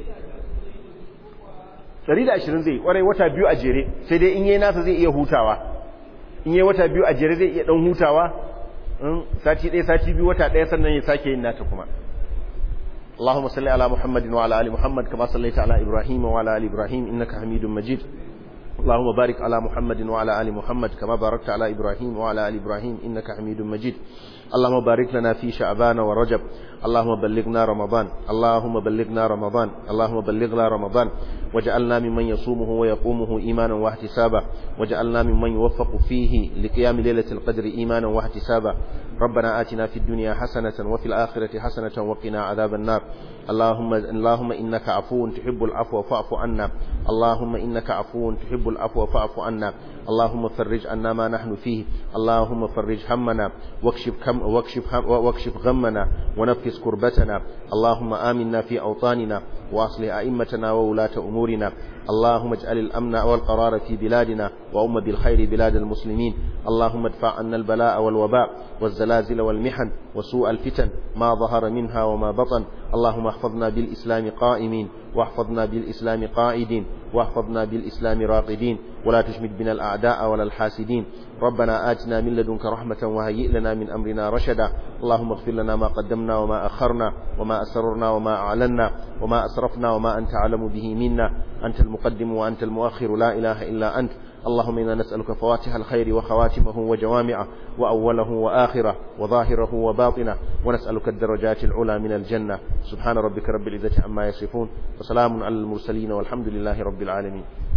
ɗari da ashirin zai kwarai wata biyu a jere sai dai in yi nasa zai iya hutawa in yi wata biyu a jere zai iya ɗan hutawa sati ɗaya sati biyu wata ɗaya sannan ya sake yin nata kuma اللهم صل على محمد وعلى آل محمد كما صليت على إبراهيم وعلى آل إبراهيم إنك حميد مجيد اللهم بارك على محمد وعلى آل محمد كما باركت على إبراهيم وعلى آل إبراهيم إنك حميد مجيد اللهم بارك لنا في شعبان ورجب اللهم بلغنا رمضان اللهم بلغنا رمضان اللهم بلغنا رمضان وجعلنا ممن يصومه ويقومه إيمانا واحتسابا وجعلنا ممن يوفق فيه لقيام ليلة القدر إيمانا واحتسابا ربنا آتنا في الدنيا حسنة وفي الآخرة حسنة وقنا عذاب النار اللهم اللهم إنك عفو تحب العفو فاعف عنا اللهم إنك عفو تحب العفو فاعف عنا اللهم فرج عنا ما نحن فيه اللهم فرج همنا واكشف كم واكشف هم واكشف غمنا ونفس كربتنا اللهم آمنا في أوطاننا وأصلح أئمتنا وولاة أمورنا اللهم اجعل الأمن والقرار في بلادنا وأم بالخير بلاد المسلمين اللهم ادفع عنا البلاء والوباء والزلازل والمحن وسوء الفتن ما ظهر منها وما بطن اللهم احفظنا بالإسلام قائمين واحفظنا بالإسلام قائدين واحفظنا بالإسلام راقدين ولا تشمت بنا الأعداء ولا الحاسدين ربنا آتنا من لدنك رحمة وهيئ لنا من أمرنا رشدا اللهم اغفر لنا ما قدمنا وما أخرنا وما أسررنا وما أعلنا وما أسرفنا وما أنت أعلم به منا أنت المقدم وأنت المؤخر لا إله إلا أنت اللهم إنا نسألك فواتح الخير وخواتمه وجوامعه وأوله وآخره وظاهره وباطنه ونسألك الدرجات العلى من الجنة سبحان ربك رب العزة عما يصفون وسلام على المرسلين والحمد لله رب العالمين